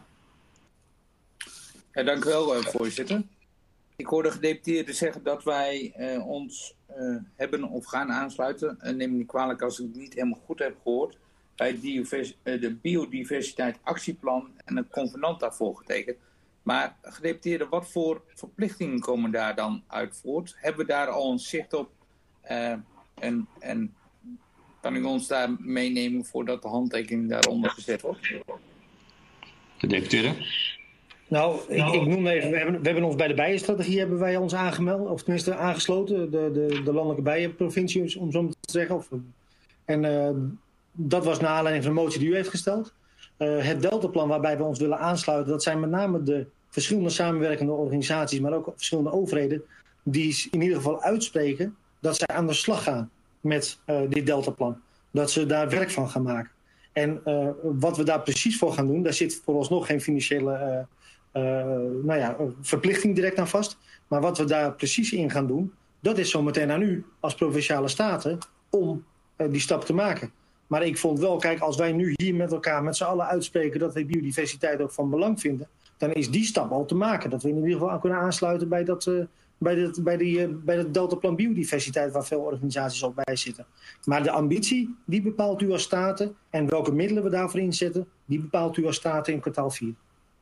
Ja, dank u wel, uh, voorzitter. Ik hoorde gedeputeerden zeggen dat wij uh, ons uh, hebben of gaan aansluiten. Uh, neem me niet kwalijk als ik het niet helemaal goed heb gehoord. Bij divers, uh, de biodiversiteit actieplan en een convenant daarvoor getekend. Maar gedeputeerden, wat voor verplichtingen komen daar dan uit voort? Hebben we daar al een zicht op? Uh, en, en kan u ons daar meenemen voordat de handtekening daaronder gezet wordt? Gedeputeerde? Nou, ik, ik noem even, we hebben, we hebben ons bij de bijenstrategie hebben wij ons aangemeld, of tenminste aangesloten, de, de, de landelijke bijenprovincie, om zo maar te zeggen. Of, en uh, dat was naar aanleiding van de motie die u heeft gesteld. Uh, het deltaplan waarbij we ons willen aansluiten, dat zijn met name de verschillende samenwerkende organisaties, maar ook verschillende overheden, die in ieder geval uitspreken dat zij aan de slag gaan met uh, dit deltaplan. Dat ze daar werk van gaan maken. En uh, wat we daar precies voor gaan doen, daar zit vooralsnog geen financiële uh, uh, nou ja, verplichting direct aan vast. Maar wat we daar precies in gaan doen, dat is zometeen aan u als provinciale staten om uh, die stap te maken. Maar ik vond wel, kijk, als wij nu hier met elkaar met z'n allen uitspreken dat we biodiversiteit ook van belang vinden, dan is die stap al te maken. Dat we in ieder geval aan kunnen aansluiten bij dat, uh, bij dat, bij die, uh, bij dat deltaplan biodiversiteit waar veel organisaties ook bij zitten. Maar de ambitie, die bepaalt u als staten. En welke middelen we daarvoor inzetten, die bepaalt u als staten in kwartaal vier.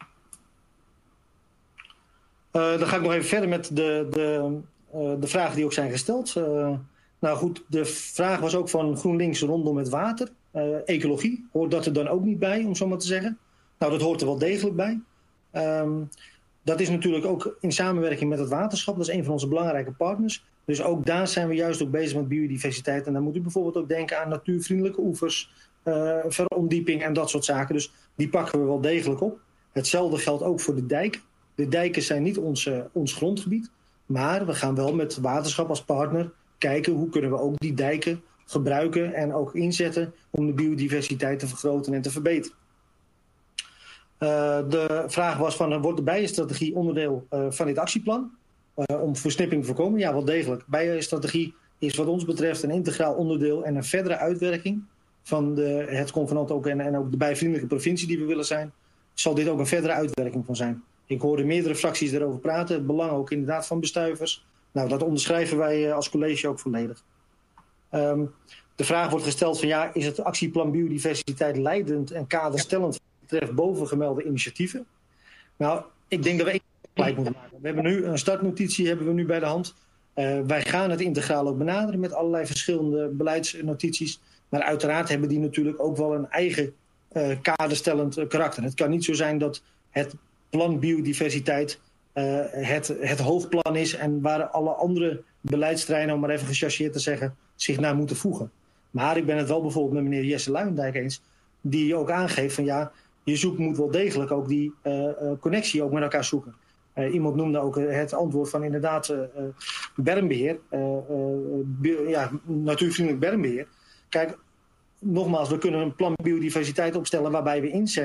Uh, dan ga ik nog even verder met de, de, uh, de vragen die ook zijn gesteld. Uh, nou goed, de vraag was ook van GroenLinks rondom het water. Uh, ecologie, hoort dat er dan ook niet bij, om zo maar te zeggen? Nou, dat hoort er wel degelijk bij. Um, dat is natuurlijk ook in samenwerking met het waterschap. Dat is een van onze belangrijke partners. Dus ook daar zijn we juist ook bezig met biodiversiteit. En dan moet u bijvoorbeeld ook denken aan natuurvriendelijke oevers, uh, verondieping en dat soort zaken. Dus die pakken we wel degelijk op. Hetzelfde geldt ook voor de dijken. De dijken zijn niet ons, uh, ons grondgebied. Maar we gaan wel met waterschap als partner kijken hoe kunnen we ook die dijken gebruiken en ook inzetten om de biodiversiteit te vergroten en te verbeteren. Uh, de vraag was van, wordt de bijenstrategie onderdeel uh, van dit actieplan? Uh, om versnipping te voorkomen? Ja, wel degelijk. Bijenstrategie is wat ons betreft een integraal onderdeel en een verdere uitwerking van de, het convenant ook en, en ook de bijvriendelijke provincie die we willen zijn. Zal dit ook een verdere uitwerking van zijn. Ik hoorde meerdere fracties erover praten. Het belang ook inderdaad van bestuivers. Nou, dat onderschrijven wij uh, als college ook volledig. Um, de vraag wordt gesteld van ja, is het actieplan biodiversiteit leidend en kaderstellend betreft bovengemelde initiatieven? Nou, ik denk dat we één gelijk moeten maken. We hebben nu een startnotitie hebben we nu bij de hand. Uh, wij gaan het integraal ook benaderen met allerlei verschillende beleidsnotities. Maar uiteraard hebben die natuurlijk ook wel een eigen uh, kaderstellend uh, karakter. Het kan niet zo zijn dat het plan biodiversiteit uh, het, het hoofdplan is en waar alle andere beleidsterreinen, om maar even gechargeerd te zeggen, zich naar moeten voegen. Maar ik ben het wel bijvoorbeeld met meneer Jesse Luijendijk eens, die ook aangeeft van ja, je zoekt moet wel degelijk ook die uh, uh, connectie ook met elkaar zoeken. Uh, iemand noemde ook uh, het antwoord van inderdaad uh, uh, bermbeheer, uh, uh, bio, ja, natuurvriendelijk bermbeheer. Kijk, nogmaals, we kunnen een plan biodiversiteit opstellen waarbij we inzeggen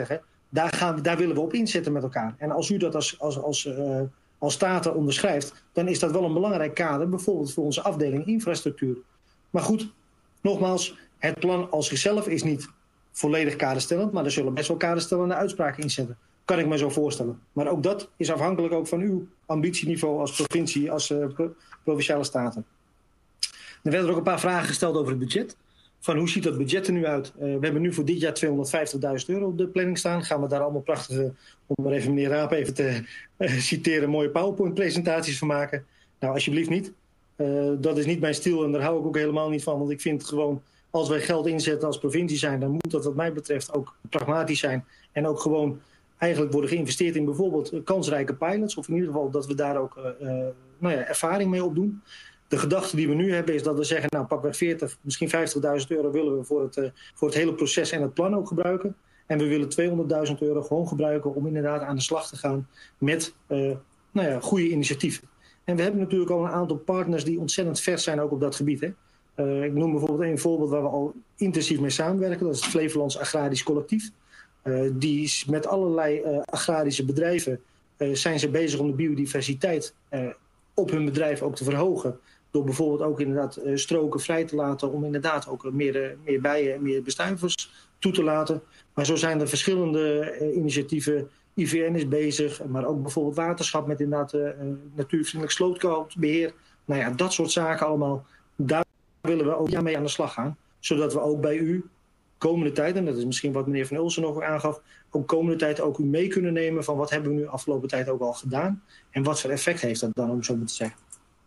daar, gaan we, daar willen we op inzetten met elkaar. En als u dat als, als, als, uh, als Staten onderschrijft, dan is dat wel een belangrijk kader, bijvoorbeeld voor onze afdeling infrastructuur. Maar goed, nogmaals, het plan als zichzelf is niet volledig kaderstellend, maar er zullen best wel kaderstellende uitspraken in zitten. Kan ik me zo voorstellen. Maar ook dat is afhankelijk ook van uw ambitieniveau als provincie, als uh, pro- provinciale staten. Er werden er ook een paar vragen gesteld over het budget. Van hoe ziet dat budget er nu uit? Uh, we hebben nu voor dit jaar tweehonderdvijftigduizend euro op de planning staan. Gaan we daar allemaal prachtige, om maar even meneer Raap even te uh, citeren, mooie PowerPoint-presentaties van maken? Nou, alsjeblieft niet. Uh, dat is niet mijn stijl en daar hou ik ook helemaal niet van. Want ik vind gewoon, als wij geld inzetten als provincie zijn, dan moet dat wat mij betreft ook pragmatisch zijn. En ook gewoon eigenlijk worden geïnvesteerd in bijvoorbeeld kansrijke pilots. Of in ieder geval dat we daar ook uh, uh, nou ja, ervaring mee opdoen. De gedachte die we nu hebben is dat we zeggen, nou pakweg veertig, misschien vijftigduizend euro willen we voor het, uh, voor het hele proces en het plan ook gebruiken. En we willen tweehonderdduizend euro gewoon gebruiken om inderdaad aan de slag te gaan met uh, nou ja, goede initiatieven. En we hebben natuurlijk al een aantal partners die ontzettend vers zijn ook op dat gebied. Hè. Uh, ik noem bijvoorbeeld een voorbeeld waar we al intensief mee samenwerken. Dat is het Flevolands Agrarisch Collectief. Uh, die is met allerlei uh, agrarische bedrijven uh, zijn ze bezig om de biodiversiteit uh, op hun bedrijf ook te verhogen. Door bijvoorbeeld ook inderdaad uh, stroken vrij te laten om inderdaad ook meer, uh, meer bijen en meer bestuivers toe te laten. Maar zo zijn er verschillende uh, initiatieven. I V N is bezig, maar ook bijvoorbeeld waterschap met inderdaad uh, natuurvriendelijk slootkoudbeheer. Nou ja, dat soort zaken allemaal. Daar willen we ook mee aan de slag gaan. Zodat we ook bij u komende tijd, en dat is misschien wat meneer Van Ulsen nog aangaf, ook komende tijd ook u mee kunnen nemen van wat hebben we nu afgelopen tijd ook al gedaan. En wat voor effect heeft dat dan, om zo maar te zeggen.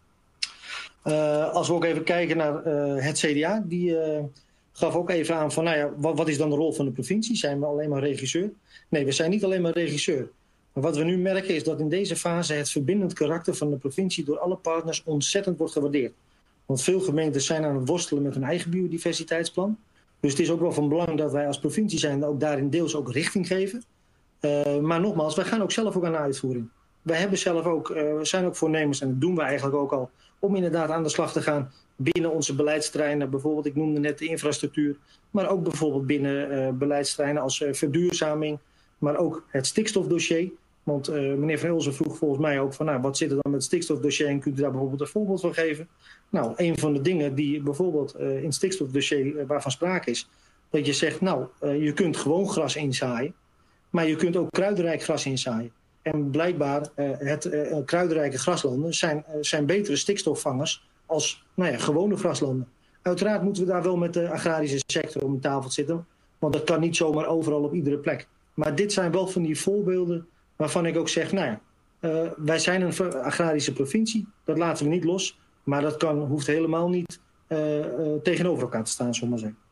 Uh, als we ook even kijken naar uh, het C D A, die uh, gaf ook even aan van, nou ja, wat, wat is dan de rol van de provincie? Zijn we alleen maar regisseur? Nee, we zijn niet alleen maar regisseur. Maar wat we nu merken is dat in deze fase het verbindend karakter van de provincie door alle partners ontzettend wordt gewaardeerd. Want veel gemeentes zijn aan het worstelen met hun eigen biodiversiteitsplan. Dus het is ook wel van belang dat wij als provincie zijn ook daarin deels ook richting geven. Uh, maar nogmaals, wij gaan ook zelf ook aan de uitvoering. Wij hebben zelf ook, uh, we zijn ook voornemens, en dat doen we eigenlijk ook al, om inderdaad aan de slag te gaan binnen onze beleidsterreinen. Bijvoorbeeld, ik noemde net de infrastructuur, maar ook bijvoorbeeld binnen uh, beleidsterreinen als uh, verduurzaming, maar ook het stikstofdossier. Want uh, meneer Van Ulsen vroeg volgens mij ook van, nou, wat zit er dan met het stikstofdossier en kunt u daar bijvoorbeeld een voorbeeld van geven? Nou, een van de dingen die bijvoorbeeld uh, in het stikstofdossier uh, waarvan sprake is, dat je zegt, nou, uh, je kunt gewoon gras inzaaien, maar je kunt ook kruidenrijk gras inzaaien. En blijkbaar, uh, het uh, kruidenrijke graslanden zijn, uh, zijn betere stikstofvangers als nou ja, gewone graslanden. Uiteraard moeten we daar wel met de agrarische sector om de tafel zitten, want dat kan niet zomaar overal op iedere plek. Maar dit zijn wel van die voorbeelden waarvan ik ook zeg, nou ja, uh, wij zijn een agrarische provincie, dat laten we niet los, maar dat kan, hoeft helemaal niet uh, uh, tegenover elkaar te staan, zullen we maar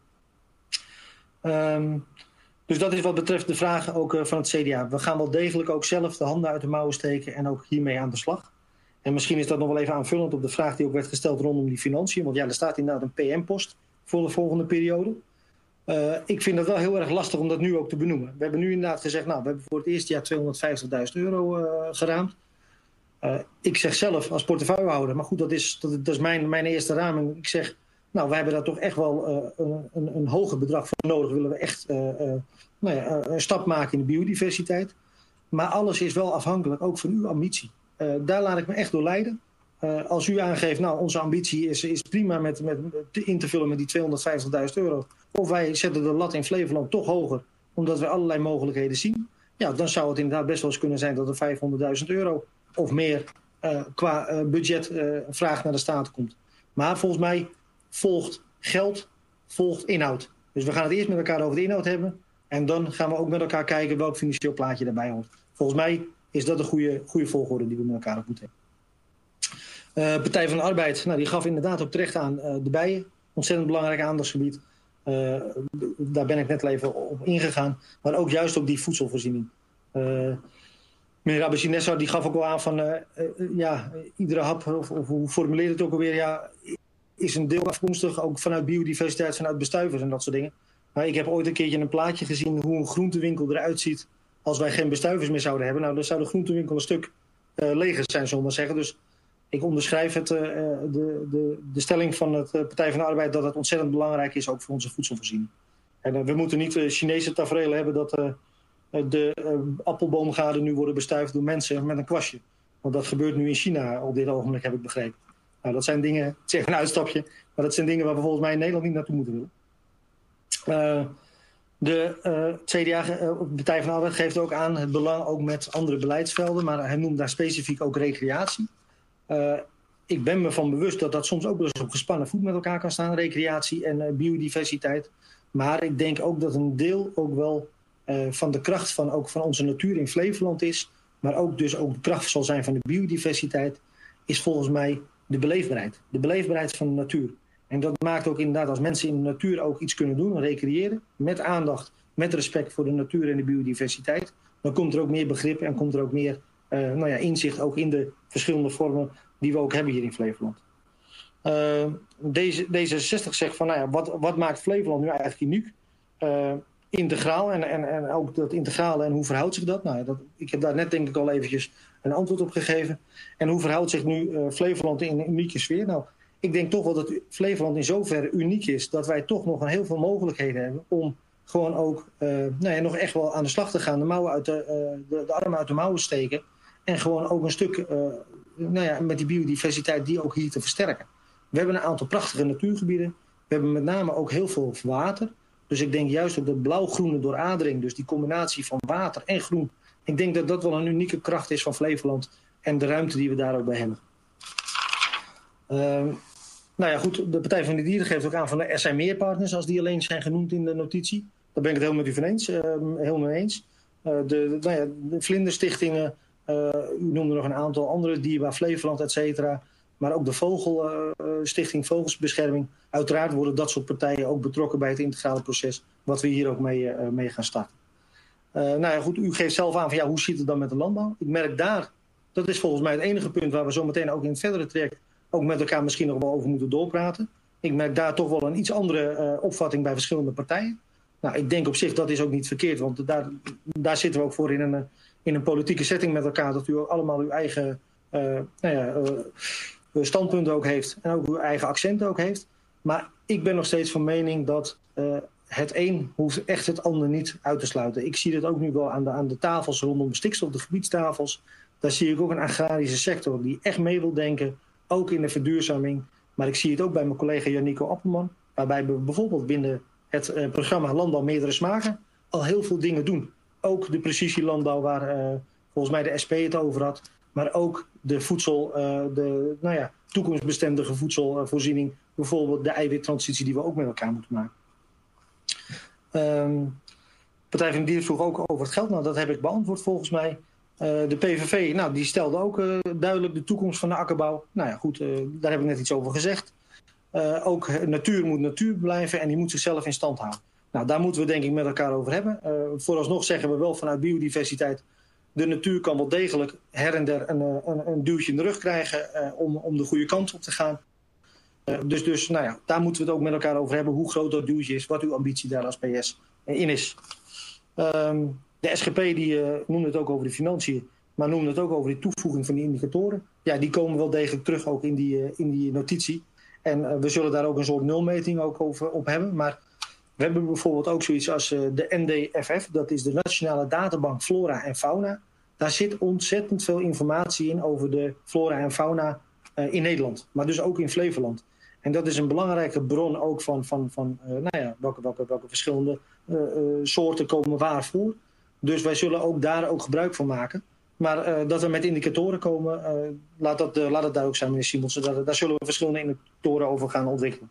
zeggen. Um, dus dat is wat betreft de vragen ook uh, van het C D A. We gaan wel degelijk ook zelf de handen uit de mouwen steken en ook hiermee aan de slag. En misschien is dat nog wel even aanvullend op de vraag die ook werd gesteld rondom die financiën. Want ja, er staat inderdaad een P M-post voor de volgende periode. Uh, ik vind het wel heel erg lastig om dat nu ook te benoemen. We hebben nu inderdaad gezegd, nou, we hebben voor het eerste jaar tweehonderdvijftigduizend euro uh, geraamd. Uh, ik zeg zelf als portefeuillehouder, maar goed, dat is, dat, dat is mijn, mijn eerste raming. Ik zeg, nou, wij hebben daar toch echt wel uh, een, een, een hoger bedrag voor nodig. Willen we echt uh, uh, nou ja, een stap maken in de biodiversiteit. Maar alles is wel afhankelijk, ook van uw ambitie. Uh, daar laat ik me echt door leiden. Uh, als u aangeeft, nou, onze ambitie is, is prima met, met, in te vullen met die tweehonderdvijftigduizend euro. Of wij zetten de lat in Flevoland toch hoger, omdat we allerlei mogelijkheden zien. Ja, dan zou het inderdaad best wel eens kunnen zijn dat er vijfhonderdduizend euro of meer uh, qua uh, budget uh, vraag naar de Staten komt. Maar volgens mij volgt geld, volgt inhoud. Dus we gaan het eerst met elkaar over de inhoud hebben. En dan gaan we ook met elkaar kijken welk financieel plaatje daarbij hoort. Volgens mij is dat een goede, goede volgorde die we met elkaar op moeten hebben. Uh, Partij van de Arbeid, nou, die gaf inderdaad ook terecht aan uh, de bijen. Ontzettend belangrijk aandachtsgebied. Uh, daar ben ik net even op ingegaan. Maar ook juist op die voedselvoorziening. Uh, meneer Abessinessa die gaf ook al aan van... Uh, uh, ja, iedere hap, of, of hoe formuleert het ook alweer... Ja, is een deel afkomstig, ook vanuit biodiversiteit, vanuit bestuivers en dat soort dingen. Maar ik heb ooit een keertje een plaatje gezien hoe een groentewinkel eruit ziet als wij geen bestuivers meer zouden hebben. Nou, dan zou de groentewinkel een stuk uh, leger zijn, zullen we maar zeggen. Dus ik onderschrijf het, uh, de, de, de stelling van het uh, Partij van de Arbeid dat het ontzettend belangrijk is ook voor onze voedselvoorziening. En uh, we moeten niet uh, Chinese tafereelen hebben dat, uh, uh, de uh, appelboomgaarden nu worden bestuift door mensen met een kwastje. Want dat gebeurt nu in China op dit ogenblik, heb ik begrepen. Nou, dat zijn dingen, het is even een uitstapje, maar dat zijn dingen waar we volgens mij in Nederland niet naartoe moeten willen. Uh, de uh, C D A, uh, Partij van de Arbeid, geeft ook aan het belang ook met andere beleidsvelden, maar hij noemt daar specifiek ook recreatie. Uh, ik ben me van bewust dat dat soms ook wel eens op gespannen voet met elkaar kan staan, recreatie en uh, biodiversiteit. Maar ik denk ook dat een deel ook wel uh, van de kracht van, ook van onze natuur in Flevoland is, maar ook dus ook de kracht zal zijn van de biodiversiteit, is volgens mij de beleefbaarheid. De beleefbaarheid van de natuur. En dat maakt ook inderdaad, als mensen in de natuur ook iets kunnen doen, recreëren, met aandacht, met respect voor de natuur en de biodiversiteit, dan komt er ook meer begrip en komt er ook meer uh, nou ja, inzicht ook in de verschillende vormen die we ook hebben hier in Flevoland. Uh, deze, D zesenzestig zegt van, nou ja, wat, wat maakt Flevoland nu eigenlijk uniek? Uh, integraal en, en, en ook dat integrale en hoe verhoudt zich dat? Nou, dat? Ik heb daar net denk ik al eventjes een antwoord op gegeven. En hoe verhoudt zich nu uh, Flevoland in een unieke sfeer? Nou, ik denk toch wel dat Flevoland in zoverre uniek is dat wij toch nog een heel veel mogelijkheden hebben om gewoon ook uh, nou ja, nog echt wel aan de slag te gaan, de, mouwen uit de, uh, de, de armen uit de mouwen steken en gewoon ook een stuk uh, nou ja, met die biodiversiteit die ook hier te versterken. We hebben een aantal prachtige natuurgebieden. We hebben met name ook heel veel water. Dus ik denk juist ook dat blauw-groene dooradering, dus die combinatie van water en groen, ik denk dat dat wel een unieke kracht is van Flevoland en de ruimte die we daar ook bij hebben. Uh, nou ja, goed, de Partij van de Dieren geeft ook aan van er zijn meer partners als die alleen zijn genoemd in de notitie. Daar ben ik het helemaal met u van eens. Uh, helemaal mee eens. Uh, de, de, nou ja, de vlinderstichtingen, uh, u noemde nog een aantal andere, Dierbaar Flevoland, et cetera. Maar ook de Vogelstichting, uh, Vogelsbescherming. Uiteraard worden dat soort partijen ook betrokken bij het integrale proces, wat we hier ook mee, uh, mee gaan starten. Uh, nou ja, goed, u geeft zelf aan van ja, hoe zit het dan met de landbouw? Ik merk daar, dat is volgens mij het enige punt waar we zo meteen ook in het verdere traject ook met elkaar misschien nog wel over moeten doorpraten. Ik merk daar toch wel een iets andere uh, opvatting bij verschillende partijen. Nou, ik denk op zich dat is ook niet verkeerd, want daar, daar zitten we ook voor in een, in een politieke setting met elkaar, dat u ook allemaal uw eigen uh, nou ja, uh, standpunten ook heeft en ook uw eigen accenten ook heeft. Maar ik ben nog steeds van mening dat uh, het een hoeft echt het ander niet uit te sluiten. Ik zie dat ook nu wel aan de, aan de tafels rondom stikstof, de gebiedstafels. Daar zie ik ook een agrarische sector die echt mee wil denken, ook in de verduurzaming. Maar ik zie het ook bij mijn collega Janico Appelman, waarbij we bijvoorbeeld binnen het uh, programma Landbouw Meerdere Smaken al heel veel dingen doen. Ook de precisielandbouw waar uh, volgens mij de S P het over had. Maar ook de voedsel, uh, de nou ja, toekomstbestendige voedselvoorziening. Bijvoorbeeld de eiwittransitie die we ook met elkaar moeten maken. Um, Partij van de Dieren vroeg ook over het geld. Nou, dat heb ik beantwoord volgens mij. Uh, de P V V, nou, die stelde ook uh, duidelijk de toekomst van de akkerbouw. Nou ja, goed, uh, daar heb ik net iets over gezegd. Uh, ook natuur moet natuur blijven en die moet zichzelf in stand houden. Nou, daar moeten we denk ik met elkaar over hebben. Uh, vooralsnog zeggen we wel vanuit biodiversiteit, de natuur kan wel degelijk her en der een, een, een duwtje in de rug krijgen uh, om, om de goede kant op te gaan. Uh, dus, dus nou ja, daar moeten we het ook met elkaar over hebben, hoe groot dat duwtje is, wat uw ambitie daar als P S in is. Um, de S G P die uh, noemde het ook over de financiën, maar noemde het ook over de toevoeging van die indicatoren. Ja, die komen wel degelijk terug ook in die, uh, in die notitie. En uh, we zullen daar ook een soort nulmeting ook over op hebben. Maar we hebben bijvoorbeeld ook zoiets als uh, de N D F F. Dat is de Nationale Databank Flora en Fauna. Daar zit ontzettend veel informatie in over de flora en fauna uh, in Nederland. Maar dus ook in Flevoland. En dat is een belangrijke bron ook van, van, van uh, nou ja, welke, welke, welke verschillende uh, uh, soorten komen waar voor. Dus wij zullen ook daar ook gebruik van maken. Maar uh, dat we met indicatoren komen, uh, laat, dat, uh, laat het daar ook zijn, meneer Simonsen. Daar, daar zullen we verschillende indicatoren over gaan ontwikkelen.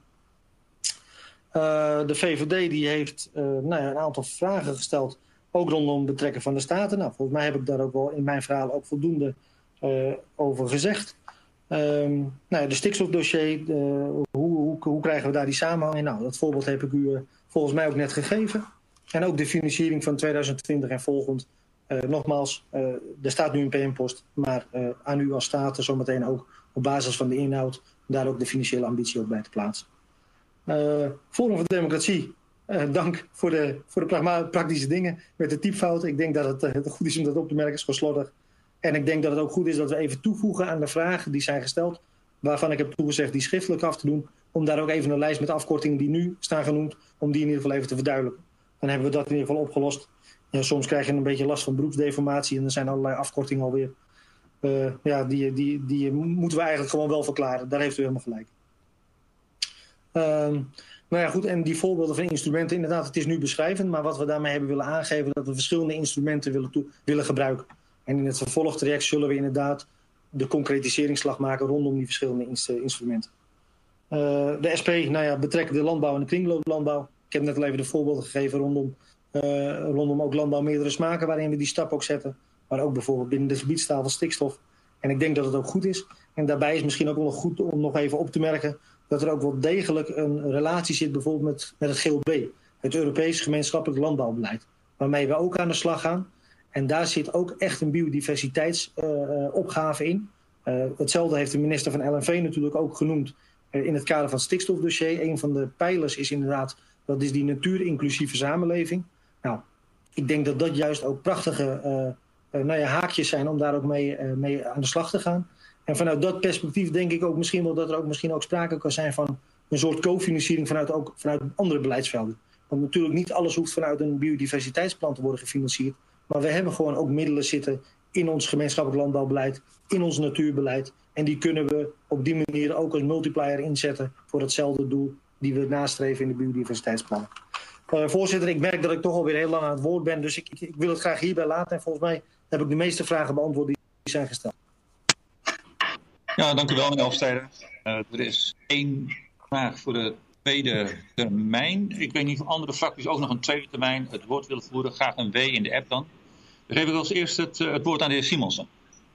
Uh, de V V D die heeft uh, nou ja, een aantal vragen gesteld, ook rondom het betrekken van de Staten. Nou, volgens mij heb ik daar ook wel in mijn verhaal ook voldoende uh, over gezegd. Um, nou ja, de stikstofdossier, uh, hoe, hoe, hoe krijgen we daar die samenhang in? Nou, dat voorbeeld heb ik u uh, volgens mij ook net gegeven. En ook de financiering van tweeduizend twintig en volgend. Uh, nogmaals, uh, er staat nu een P M-post, maar uh, aan u als Staten zometeen ook op basis van de inhoud daar ook de financiële ambitie ook bij te plaatsen. Uh, Forum voor Democratie, uh, dank voor de, voor de pragma- praktische dingen met de typfout. Ik denk dat het, uh, het goed is om dat op te merken, is gewoon slordig. En ik denk dat het ook goed is dat we even toevoegen aan de vragen die zijn gesteld, waarvan ik heb toegezegd die schriftelijk af te doen, om daar ook even een lijst met afkortingen die nu staan genoemd, om die in ieder geval even te verduidelijken. Dan hebben we dat in ieder geval opgelost. ja, soms krijg je een beetje last van beroepsdeformatie en er zijn allerlei afkortingen alweer. Uh, ja, die, die, die moeten we eigenlijk gewoon wel verklaren. Daar heeft u helemaal gelijk. Uh, nou ja, goed, en die voorbeelden van instrumenten, inderdaad, het is nu beschrijvend, maar wat we daarmee hebben willen aangeven, dat we verschillende instrumenten willen, toe, willen gebruiken. En in het vervolgtraject zullen we inderdaad de concretiseringsslag maken rondom die verschillende inst- instrumenten. Uh, de S P, nou ja, betrekken de landbouw en de kringlooplandbouw. Ik heb net al even de voorbeelden gegeven rondom, uh, rondom ook landbouw meerdere smaken, waarin we die stap ook zetten. Maar ook bijvoorbeeld binnen de gebiedstaal van stikstof. En ik denk dat het ook goed is. En daarbij is misschien ook nog goed om nog even op te merken dat er ook wel degelijk een relatie zit bijvoorbeeld met, met het G L B. Het Europees Gemeenschappelijk Landbouwbeleid. Waarmee we ook aan de slag gaan. En daar zit ook echt een biodiversiteitsopgave uh, in. Uh, hetzelfde heeft de minister van L N V natuurlijk ook genoemd uh, in het kader van het stikstofdossier. Een van de pijlers is inderdaad, dat is die natuurinclusieve samenleving. Nou, ik denk dat dat juist ook prachtige uh, uh, nou ja, haakjes zijn om daar ook mee, uh, mee aan de slag te gaan. En vanuit dat perspectief denk ik ook misschien wel dat er ook misschien ook sprake kan zijn van een soort cofinanciering vanuit, ook vanuit andere beleidsvelden. Want natuurlijk niet alles hoeft vanuit een biodiversiteitsplan te worden gefinancierd. Maar we hebben gewoon ook middelen zitten in ons gemeenschappelijk landbouwbeleid, in ons natuurbeleid. En die kunnen we op die manier ook als multiplier inzetten voor hetzelfde doel die we nastreven in de biodiversiteitsplannen. Uh, voorzitter, ik merk dat ik toch alweer heel lang aan het woord ben. Dus ik, ik, ik wil het graag hierbij laten. En volgens mij heb ik de meeste vragen beantwoord die zijn gesteld. Ja, dank u wel, meneer Hofstede. Uh, er is één vraag voor de tweede termijn. Ik weet niet of andere fracties ook nog een tweede termijn het woord willen voeren. Graag een W in de app dan. Dan geef ik als eerst het, het woord aan de heer Simonsen.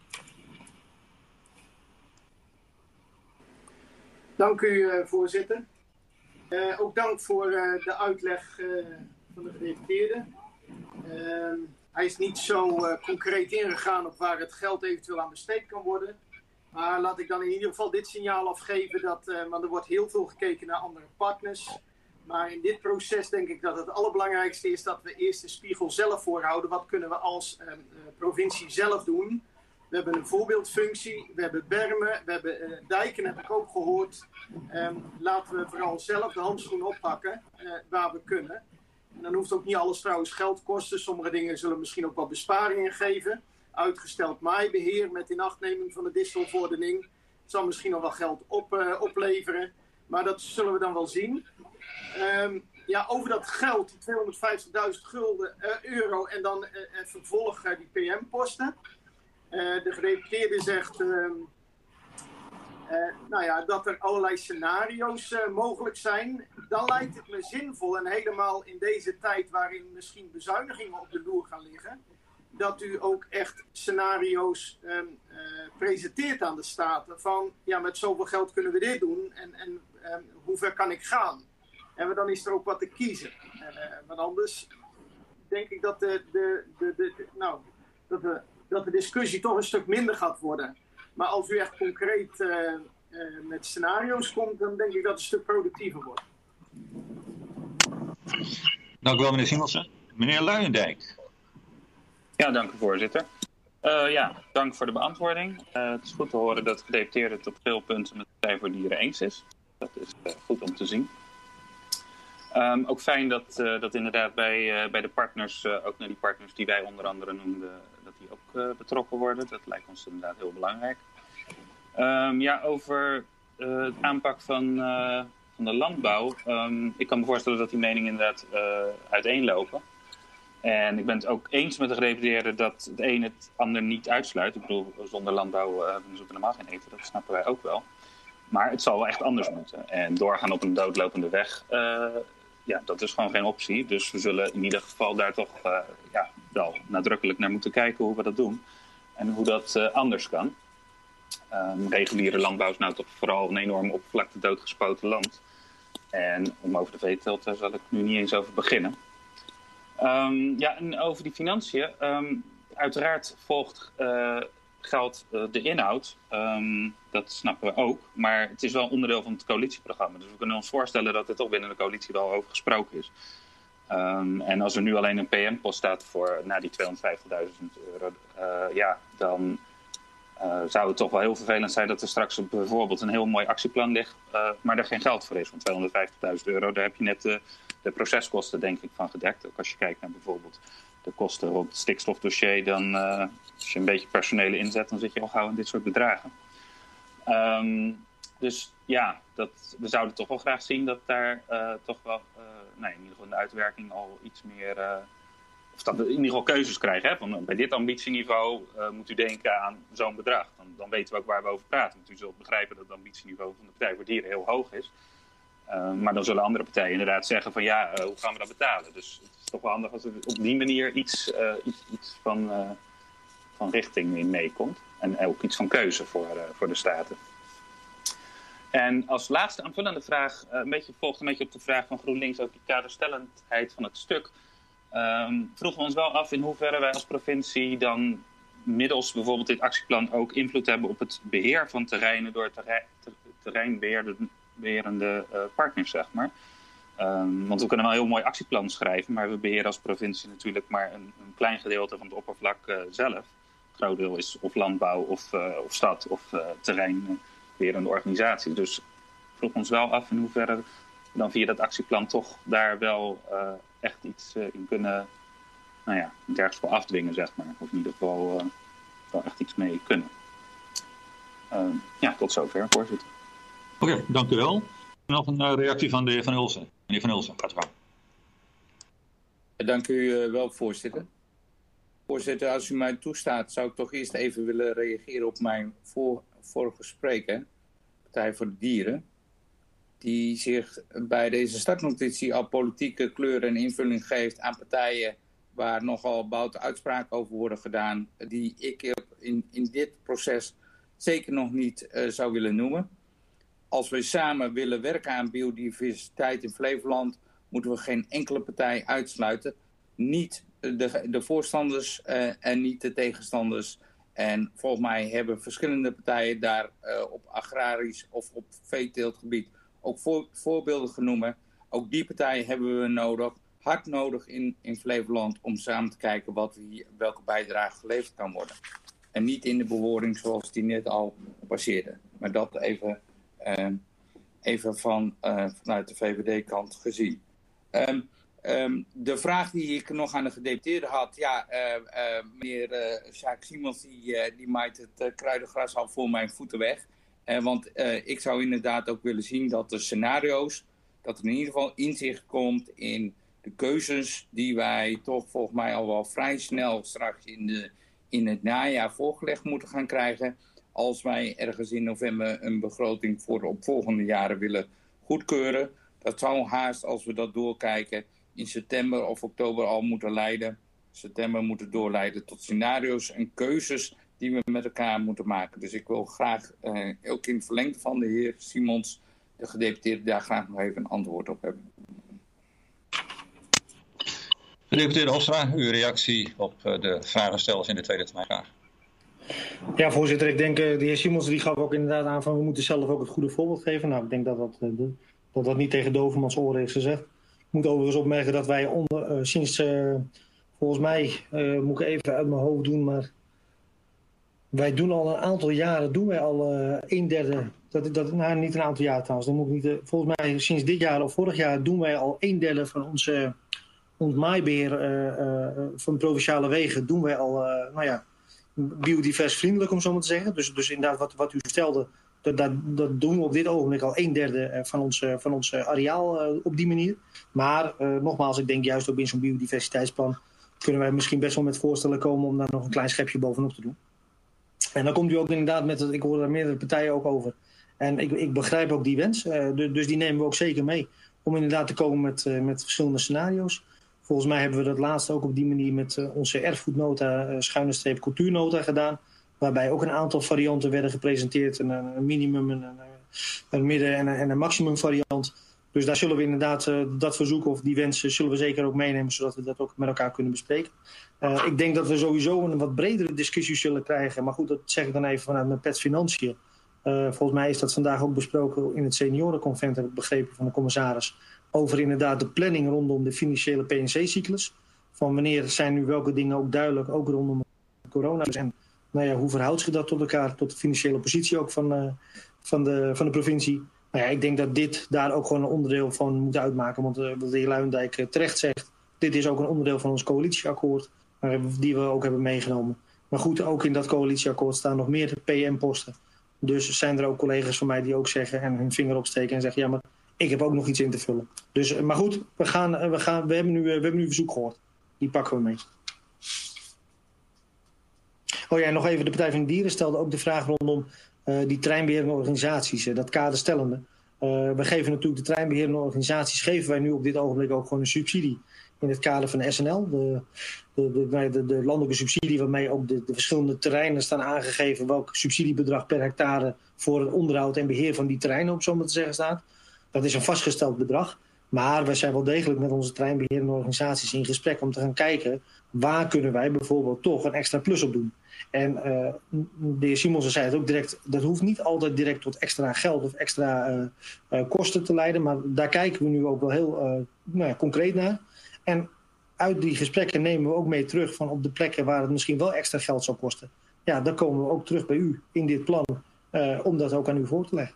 Dank u, uh, voorzitter. Uh, ook dank voor uh, de uitleg uh, van de gedeputeerde. Uh, hij is niet zo uh, concreet ingegaan op waar het geld eventueel aan besteed kan worden. Maar laat ik dan in ieder geval dit signaal afgeven, dat, uh, want er wordt heel veel gekeken naar andere partners. Maar in dit proces denk ik dat het allerbelangrijkste is dat we eerst de spiegel zelf voorhouden. Wat kunnen we als uh, provincie zelf doen? We hebben een voorbeeldfunctie, we hebben bermen, we hebben uh, dijken, heb ik ook gehoord. Um, laten we vooral zelf de handschoen oppakken uh, waar we kunnen. En dan hoeft ook niet alles trouwens geld kosten. Sommige dingen zullen misschien ook wat besparingen geven. Uitgesteld maaibeheer met inachtneming van de distelverordening. Het zal misschien nog wel geld op, uh, opleveren. Maar dat zullen we dan wel zien. Um, ja, over dat geld, die tweehonderdvijftigduizend gulden, uh, euro en dan uh, en vervolg uh, die P M-posten. Uh, de gedeputeerde zegt uh, uh, nou ja, dat er allerlei scenario's uh, mogelijk zijn. Dan lijkt het me zinvol, en helemaal in deze tijd waarin misschien bezuinigingen op de loer gaan liggen, dat u ook echt scenario's um, uh, presenteert aan de Staten. Van, ja, met zoveel geld kunnen we dit doen en, en um, hoe ver kan ik gaan? En dan is er ook wat te kiezen. Uh, want anders denk ik dat de, de, de, de, de, nou, dat, de, dat de discussie toch een stuk minder gaat worden. Maar als u echt concreet uh, uh, met scenario's komt, dan denk ik dat het een stuk productiever wordt. Dank u wel, meneer Simonsen. Meneer Luijendijk. Ja, dank u, voorzitter. Uh, ja, dank voor de beantwoording. Uh, het is goed te horen dat de gedeputeerde het op veel punten met de Partij voor de Dieren eens is. Dat is uh, goed om te zien. Um, ook fijn dat, uh, dat inderdaad bij, uh, bij de partners, uh, ook naar die partners die wij onder andere noemden, dat die ook uh, betrokken worden. Dat lijkt ons inderdaad heel belangrijk. Um, ja, over uh, het aanpak van, uh, van de landbouw. Um, ik kan me voorstellen dat die meningen inderdaad uh, uiteenlopen. En ik ben het ook eens met de gedeputeerde dat het een het ander niet uitsluit. Ik bedoel, zonder landbouw hebben uh, we helemaal geen eten, dat snappen wij ook wel. Maar het zal wel echt anders moeten. En doorgaan op een doodlopende weg, uh, ja, dat is gewoon geen optie. Dus we zullen in ieder geval daar toch uh, ja, wel nadrukkelijk naar moeten kijken hoe we dat doen. En hoe dat uh, anders kan. Um, reguliere landbouw is nou toch vooral een enorm oppervlakte doodgespoten land. En om over de veeteelt, daar zal ik nu niet eens over beginnen. Um, ja, en over die financiën. Um, uiteraard volgt uh, geld uh, de inhoud. Um, dat snappen we ook. Maar het is wel onderdeel van het coalitieprogramma. Dus we kunnen ons voorstellen dat er toch binnen de coalitie wel over gesproken is. Um, en als er nu alleen een P M-post staat voor na die tweehonderdvijftigduizend euro, uh, ja, dan uh, zou het toch wel heel vervelend zijn dat er straks bijvoorbeeld een heel mooi actieplan ligt, uh, maar er geen geld voor is. Want tweehonderdvijftigduizend euro, daar heb je net de, de proceskosten denk ik van gedekt. Ook als je kijkt naar bijvoorbeeld de kosten rond het stikstofdossier, dan uh, als je een beetje personele inzet, dan zit je al gauw in dit soort bedragen. Um, dus ja, dat, we zouden toch wel graag zien dat daar uh, toch wel, uh, nee, in ieder geval in de uitwerking al iets meer, uh, of dat we in ieder geval keuzes krijgen. Hè? Van, bij dit ambitieniveau uh, moet u denken aan zo'n bedrag. Dan, dan weten we ook waar we over praten. Want u zult begrijpen dat het ambitieniveau van de Partij voor de Dieren heel hoog is. Uh, maar dan zullen andere partijen inderdaad zeggen van ja, uh, hoe gaan we dat betalen? Dus het is toch wel handig als er op die manier iets, uh, iets, iets van, uh, van richting in meekomt. En ook iets van keuze voor, uh, voor de Staten. En als laatste aanvullende vraag, uh, een beetje volgt een beetje op de vraag van GroenLinks over die kaderstellendheid van het stuk. Um, vroegen we ons wel af in hoeverre wij als provincie dan middels bijvoorbeeld dit actieplan ook invloed hebben op het beheer van terreinen door terrein, ter, terreinbeherende uh, partners, zeg maar. Um, want we kunnen wel een heel mooi actieplan schrijven, maar we beheren als provincie natuurlijk maar een, een klein gedeelte van het oppervlak uh, zelf. Een groot deel is of landbouw of, uh, of stad of uh, terreinbeherende organisatie. Dus we vroegen ons wel af in hoeverre we dan via dat actieplan toch daar wel uh, echt iets uh, in kunnen, nou ja, ergens voor afdwingen, zeg maar. Of in ieder geval uh, wel echt iets mee kunnen. Uh, ja, tot zover, voorzitter. Oké, okay, dank u wel. Nog een uh, reactie van de heer Van Hulsen. Meneer Van Hulsen, gaat u gang. Dank u uh, wel, voorzitter. Voorzitter, als u mij toestaat, zou ik toch eerst even willen reageren op mijn voor, vorige spreker, Partij voor de Dieren, die zich bij deze startnotitie al politieke kleur en invulling geeft aan partijen waar nogal boute uitspraken over worden gedaan, die ik in, in dit proces zeker nog niet uh, zou willen noemen. Als we samen willen werken aan biodiversiteit in Flevoland, moeten we geen enkele partij uitsluiten. Niet de, de voorstanders uh, en niet de tegenstanders. En volgens mij hebben verschillende partijen daar uh, op agrarisch of op veeteeltgebied ook voor, voorbeelden genoemd. Ook die partijen hebben we nodig, hard nodig in, in Flevoland, om samen te kijken wat we, welke bijdrage geleverd kan worden. En niet in de bewoording zoals die net al passeerde. Maar dat even, uh, even van, uh, vanuit de V V D-kant gezien. Um, um, de vraag die ik nog aan de gedeputeerde had, ja, uh, uh, meneer uh, Sjaak Simons, die, uh, die maait het uh, kruidengras al voor mijn voeten weg. Uh, want uh, ik zou inderdaad ook willen zien dat de scenario's, dat er in ieder geval inzicht komt in de keuzes die wij toch volgens mij al wel vrij snel straks in, de, in het najaar voorgelegd moeten gaan krijgen. Als wij ergens in november een begroting voor de opvolgende jaren willen goedkeuren. Dat zou haast, als we dat doorkijken, in september of oktober al moeten leiden. September moeten doorleiden tot scenario's en keuzes die we met elkaar moeten maken. Dus ik wil graag, uh, ook in het verlengde van de heer Simons, de gedeputeerde, daar graag nog even een antwoord op hebben. Gedeputeerde Hofstra, uw reactie op uh, de vragenstellers in de tweede termijn graag. Ja, voorzitter, ik denk, uh, de heer Simons die gaf ook inderdaad aan van we moeten zelf ook het goede voorbeeld geven. Nou, ik denk dat dat, uh, de, dat, dat niet tegen Dovermans oren is gezegd. Ik moet overigens opmerken dat wij onder, uh, sinds, uh, volgens mij, uh, moet ik even uit mijn hoofd doen, maar wij doen al een aantal jaren, doen wij al uh, een derde, dat, dat, nou niet een aantal jaar trouwens, dan moet ik niet, uh, volgens mij sinds dit jaar of vorig jaar doen wij al een derde van onze ontmaaibeheer uh, uh, van provinciale wegen, doen wij al, uh, nou ja, biodivers vriendelijk om zo maar te zeggen. Dus, dus inderdaad wat, wat u vertelde, dat, dat, dat doen we op dit ogenblik al een derde van ons, van ons areaal uh, op die manier. Maar uh, nogmaals, ik denk juist ook in zo'n biodiversiteitsplan kunnen wij misschien best wel met voorstellen komen om daar nog een klein schepje bovenop te doen. En dan komt u ook inderdaad met, ik hoor daar meerdere partijen ook over. En ik, ik begrijp ook die wens, uh, dus die nemen we ook zeker mee. Om inderdaad te komen met, uh, met verschillende scenario's. Volgens mij hebben we dat laatst ook op die manier met uh, onze erfgoednota, uh, schuine streep cultuurnota gedaan. Waarbij ook een aantal varianten werden gepresenteerd. Een, een minimum, een, een midden- en een, en een maximum variant. Dus daar zullen we inderdaad uh, dat verzoek of die wensen zullen we zeker ook meenemen. Zodat we dat ook met elkaar kunnen bespreken. Uh, ik denk dat we sowieso een wat bredere discussie zullen krijgen. Maar goed, dat zeg ik dan even vanuit mijn pet financiën. Uh, volgens mij is dat vandaag ook besproken in het seniorenconvent, heb ik begrepen van de commissaris. Over inderdaad de planning rondom de financiële P en C-cyclus. Van wanneer zijn nu welke dingen ook duidelijk, ook rondom corona. En nou ja, hoe verhoudt zich dat tot elkaar, tot de financiële positie ook van, uh, van, de, van de provincie. Nou ja, ik denk dat dit daar ook gewoon een onderdeel van moet uitmaken. Want uh, wat de heer Luijendijk uh, terecht zegt, dit is ook een onderdeel van ons coalitieakkoord, waar, die we ook hebben meegenomen. Maar goed, ook in dat coalitieakkoord staan nog meer P M-posten. Dus zijn er ook collega's van mij die ook zeggen en hun vinger opsteken en zeggen, ja, maar ik heb ook nog iets in te vullen. Dus, maar goed, we, gaan, we, gaan, we, hebben nu, we hebben nu een verzoek gehoord. Die pakken we mee. Oh ja, en nog even, de Partij van de Dieren stelde ook de vraag rondom uh, die treinbeherende organisaties, uh, dat kaderstellende. Uh, we geven natuurlijk de treinbeherende organisaties, geven wij nu op dit ogenblik ook gewoon een subsidie in het kader van de S N L. De, de, de, de, de landelijke subsidie waarmee ook de, de verschillende terreinen staan aangegeven welk subsidiebedrag per hectare voor het onderhoud en beheer van die terreinen, op zo maar te zeggen, staat. Dat is een vastgesteld bedrag. Maar wij zijn wel degelijk met onze treinbeherende organisaties in gesprek om te gaan kijken waar kunnen wij bijvoorbeeld toch een extra plus op doen. En uh, de heer Simonsen zei het ook direct, dat hoeft niet altijd direct tot extra geld of extra uh, uh, kosten te leiden. Maar daar kijken we nu ook wel heel uh, nou ja, concreet naar. En uit die gesprekken nemen we ook mee terug van op de plekken waar het misschien wel extra geld zou kosten. Ja, dan komen we ook terug bij u in dit plan uh, om dat ook aan u voor te leggen.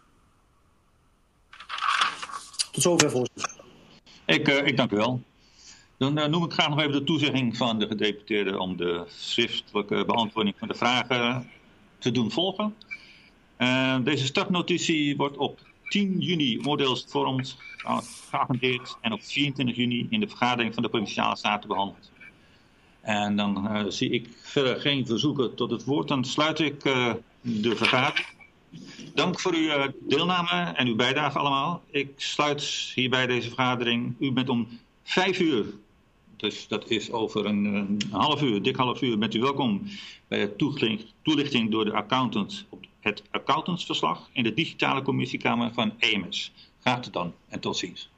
Tot zover, voorzitter. Ik, uh, ik dank u wel. Dan uh, noem ik graag nog even de toezegging van de gedeputeerde om de schriftelijke beantwoording van de vragen te doen volgen. Uh, deze startnotitie wordt op tien juni oordeelsvormd geagendeerd en op vierentwintig juni in de vergadering van de Provinciale Staten behandeld. En dan uh, zie ik verder geen verzoeken tot het woord. Dan sluit ik uh, de vergadering. Dank voor uw uh, deelname en uw bijdrage allemaal. Ik sluit hierbij deze vergadering. U bent om vijf uur, dus dat is over een, een half uur, dik half uur, bent u welkom bij de toelichting door de accountant op het accountantsverslag in de digitale commissiekamer van E M S. Graag tot dan en tot ziens.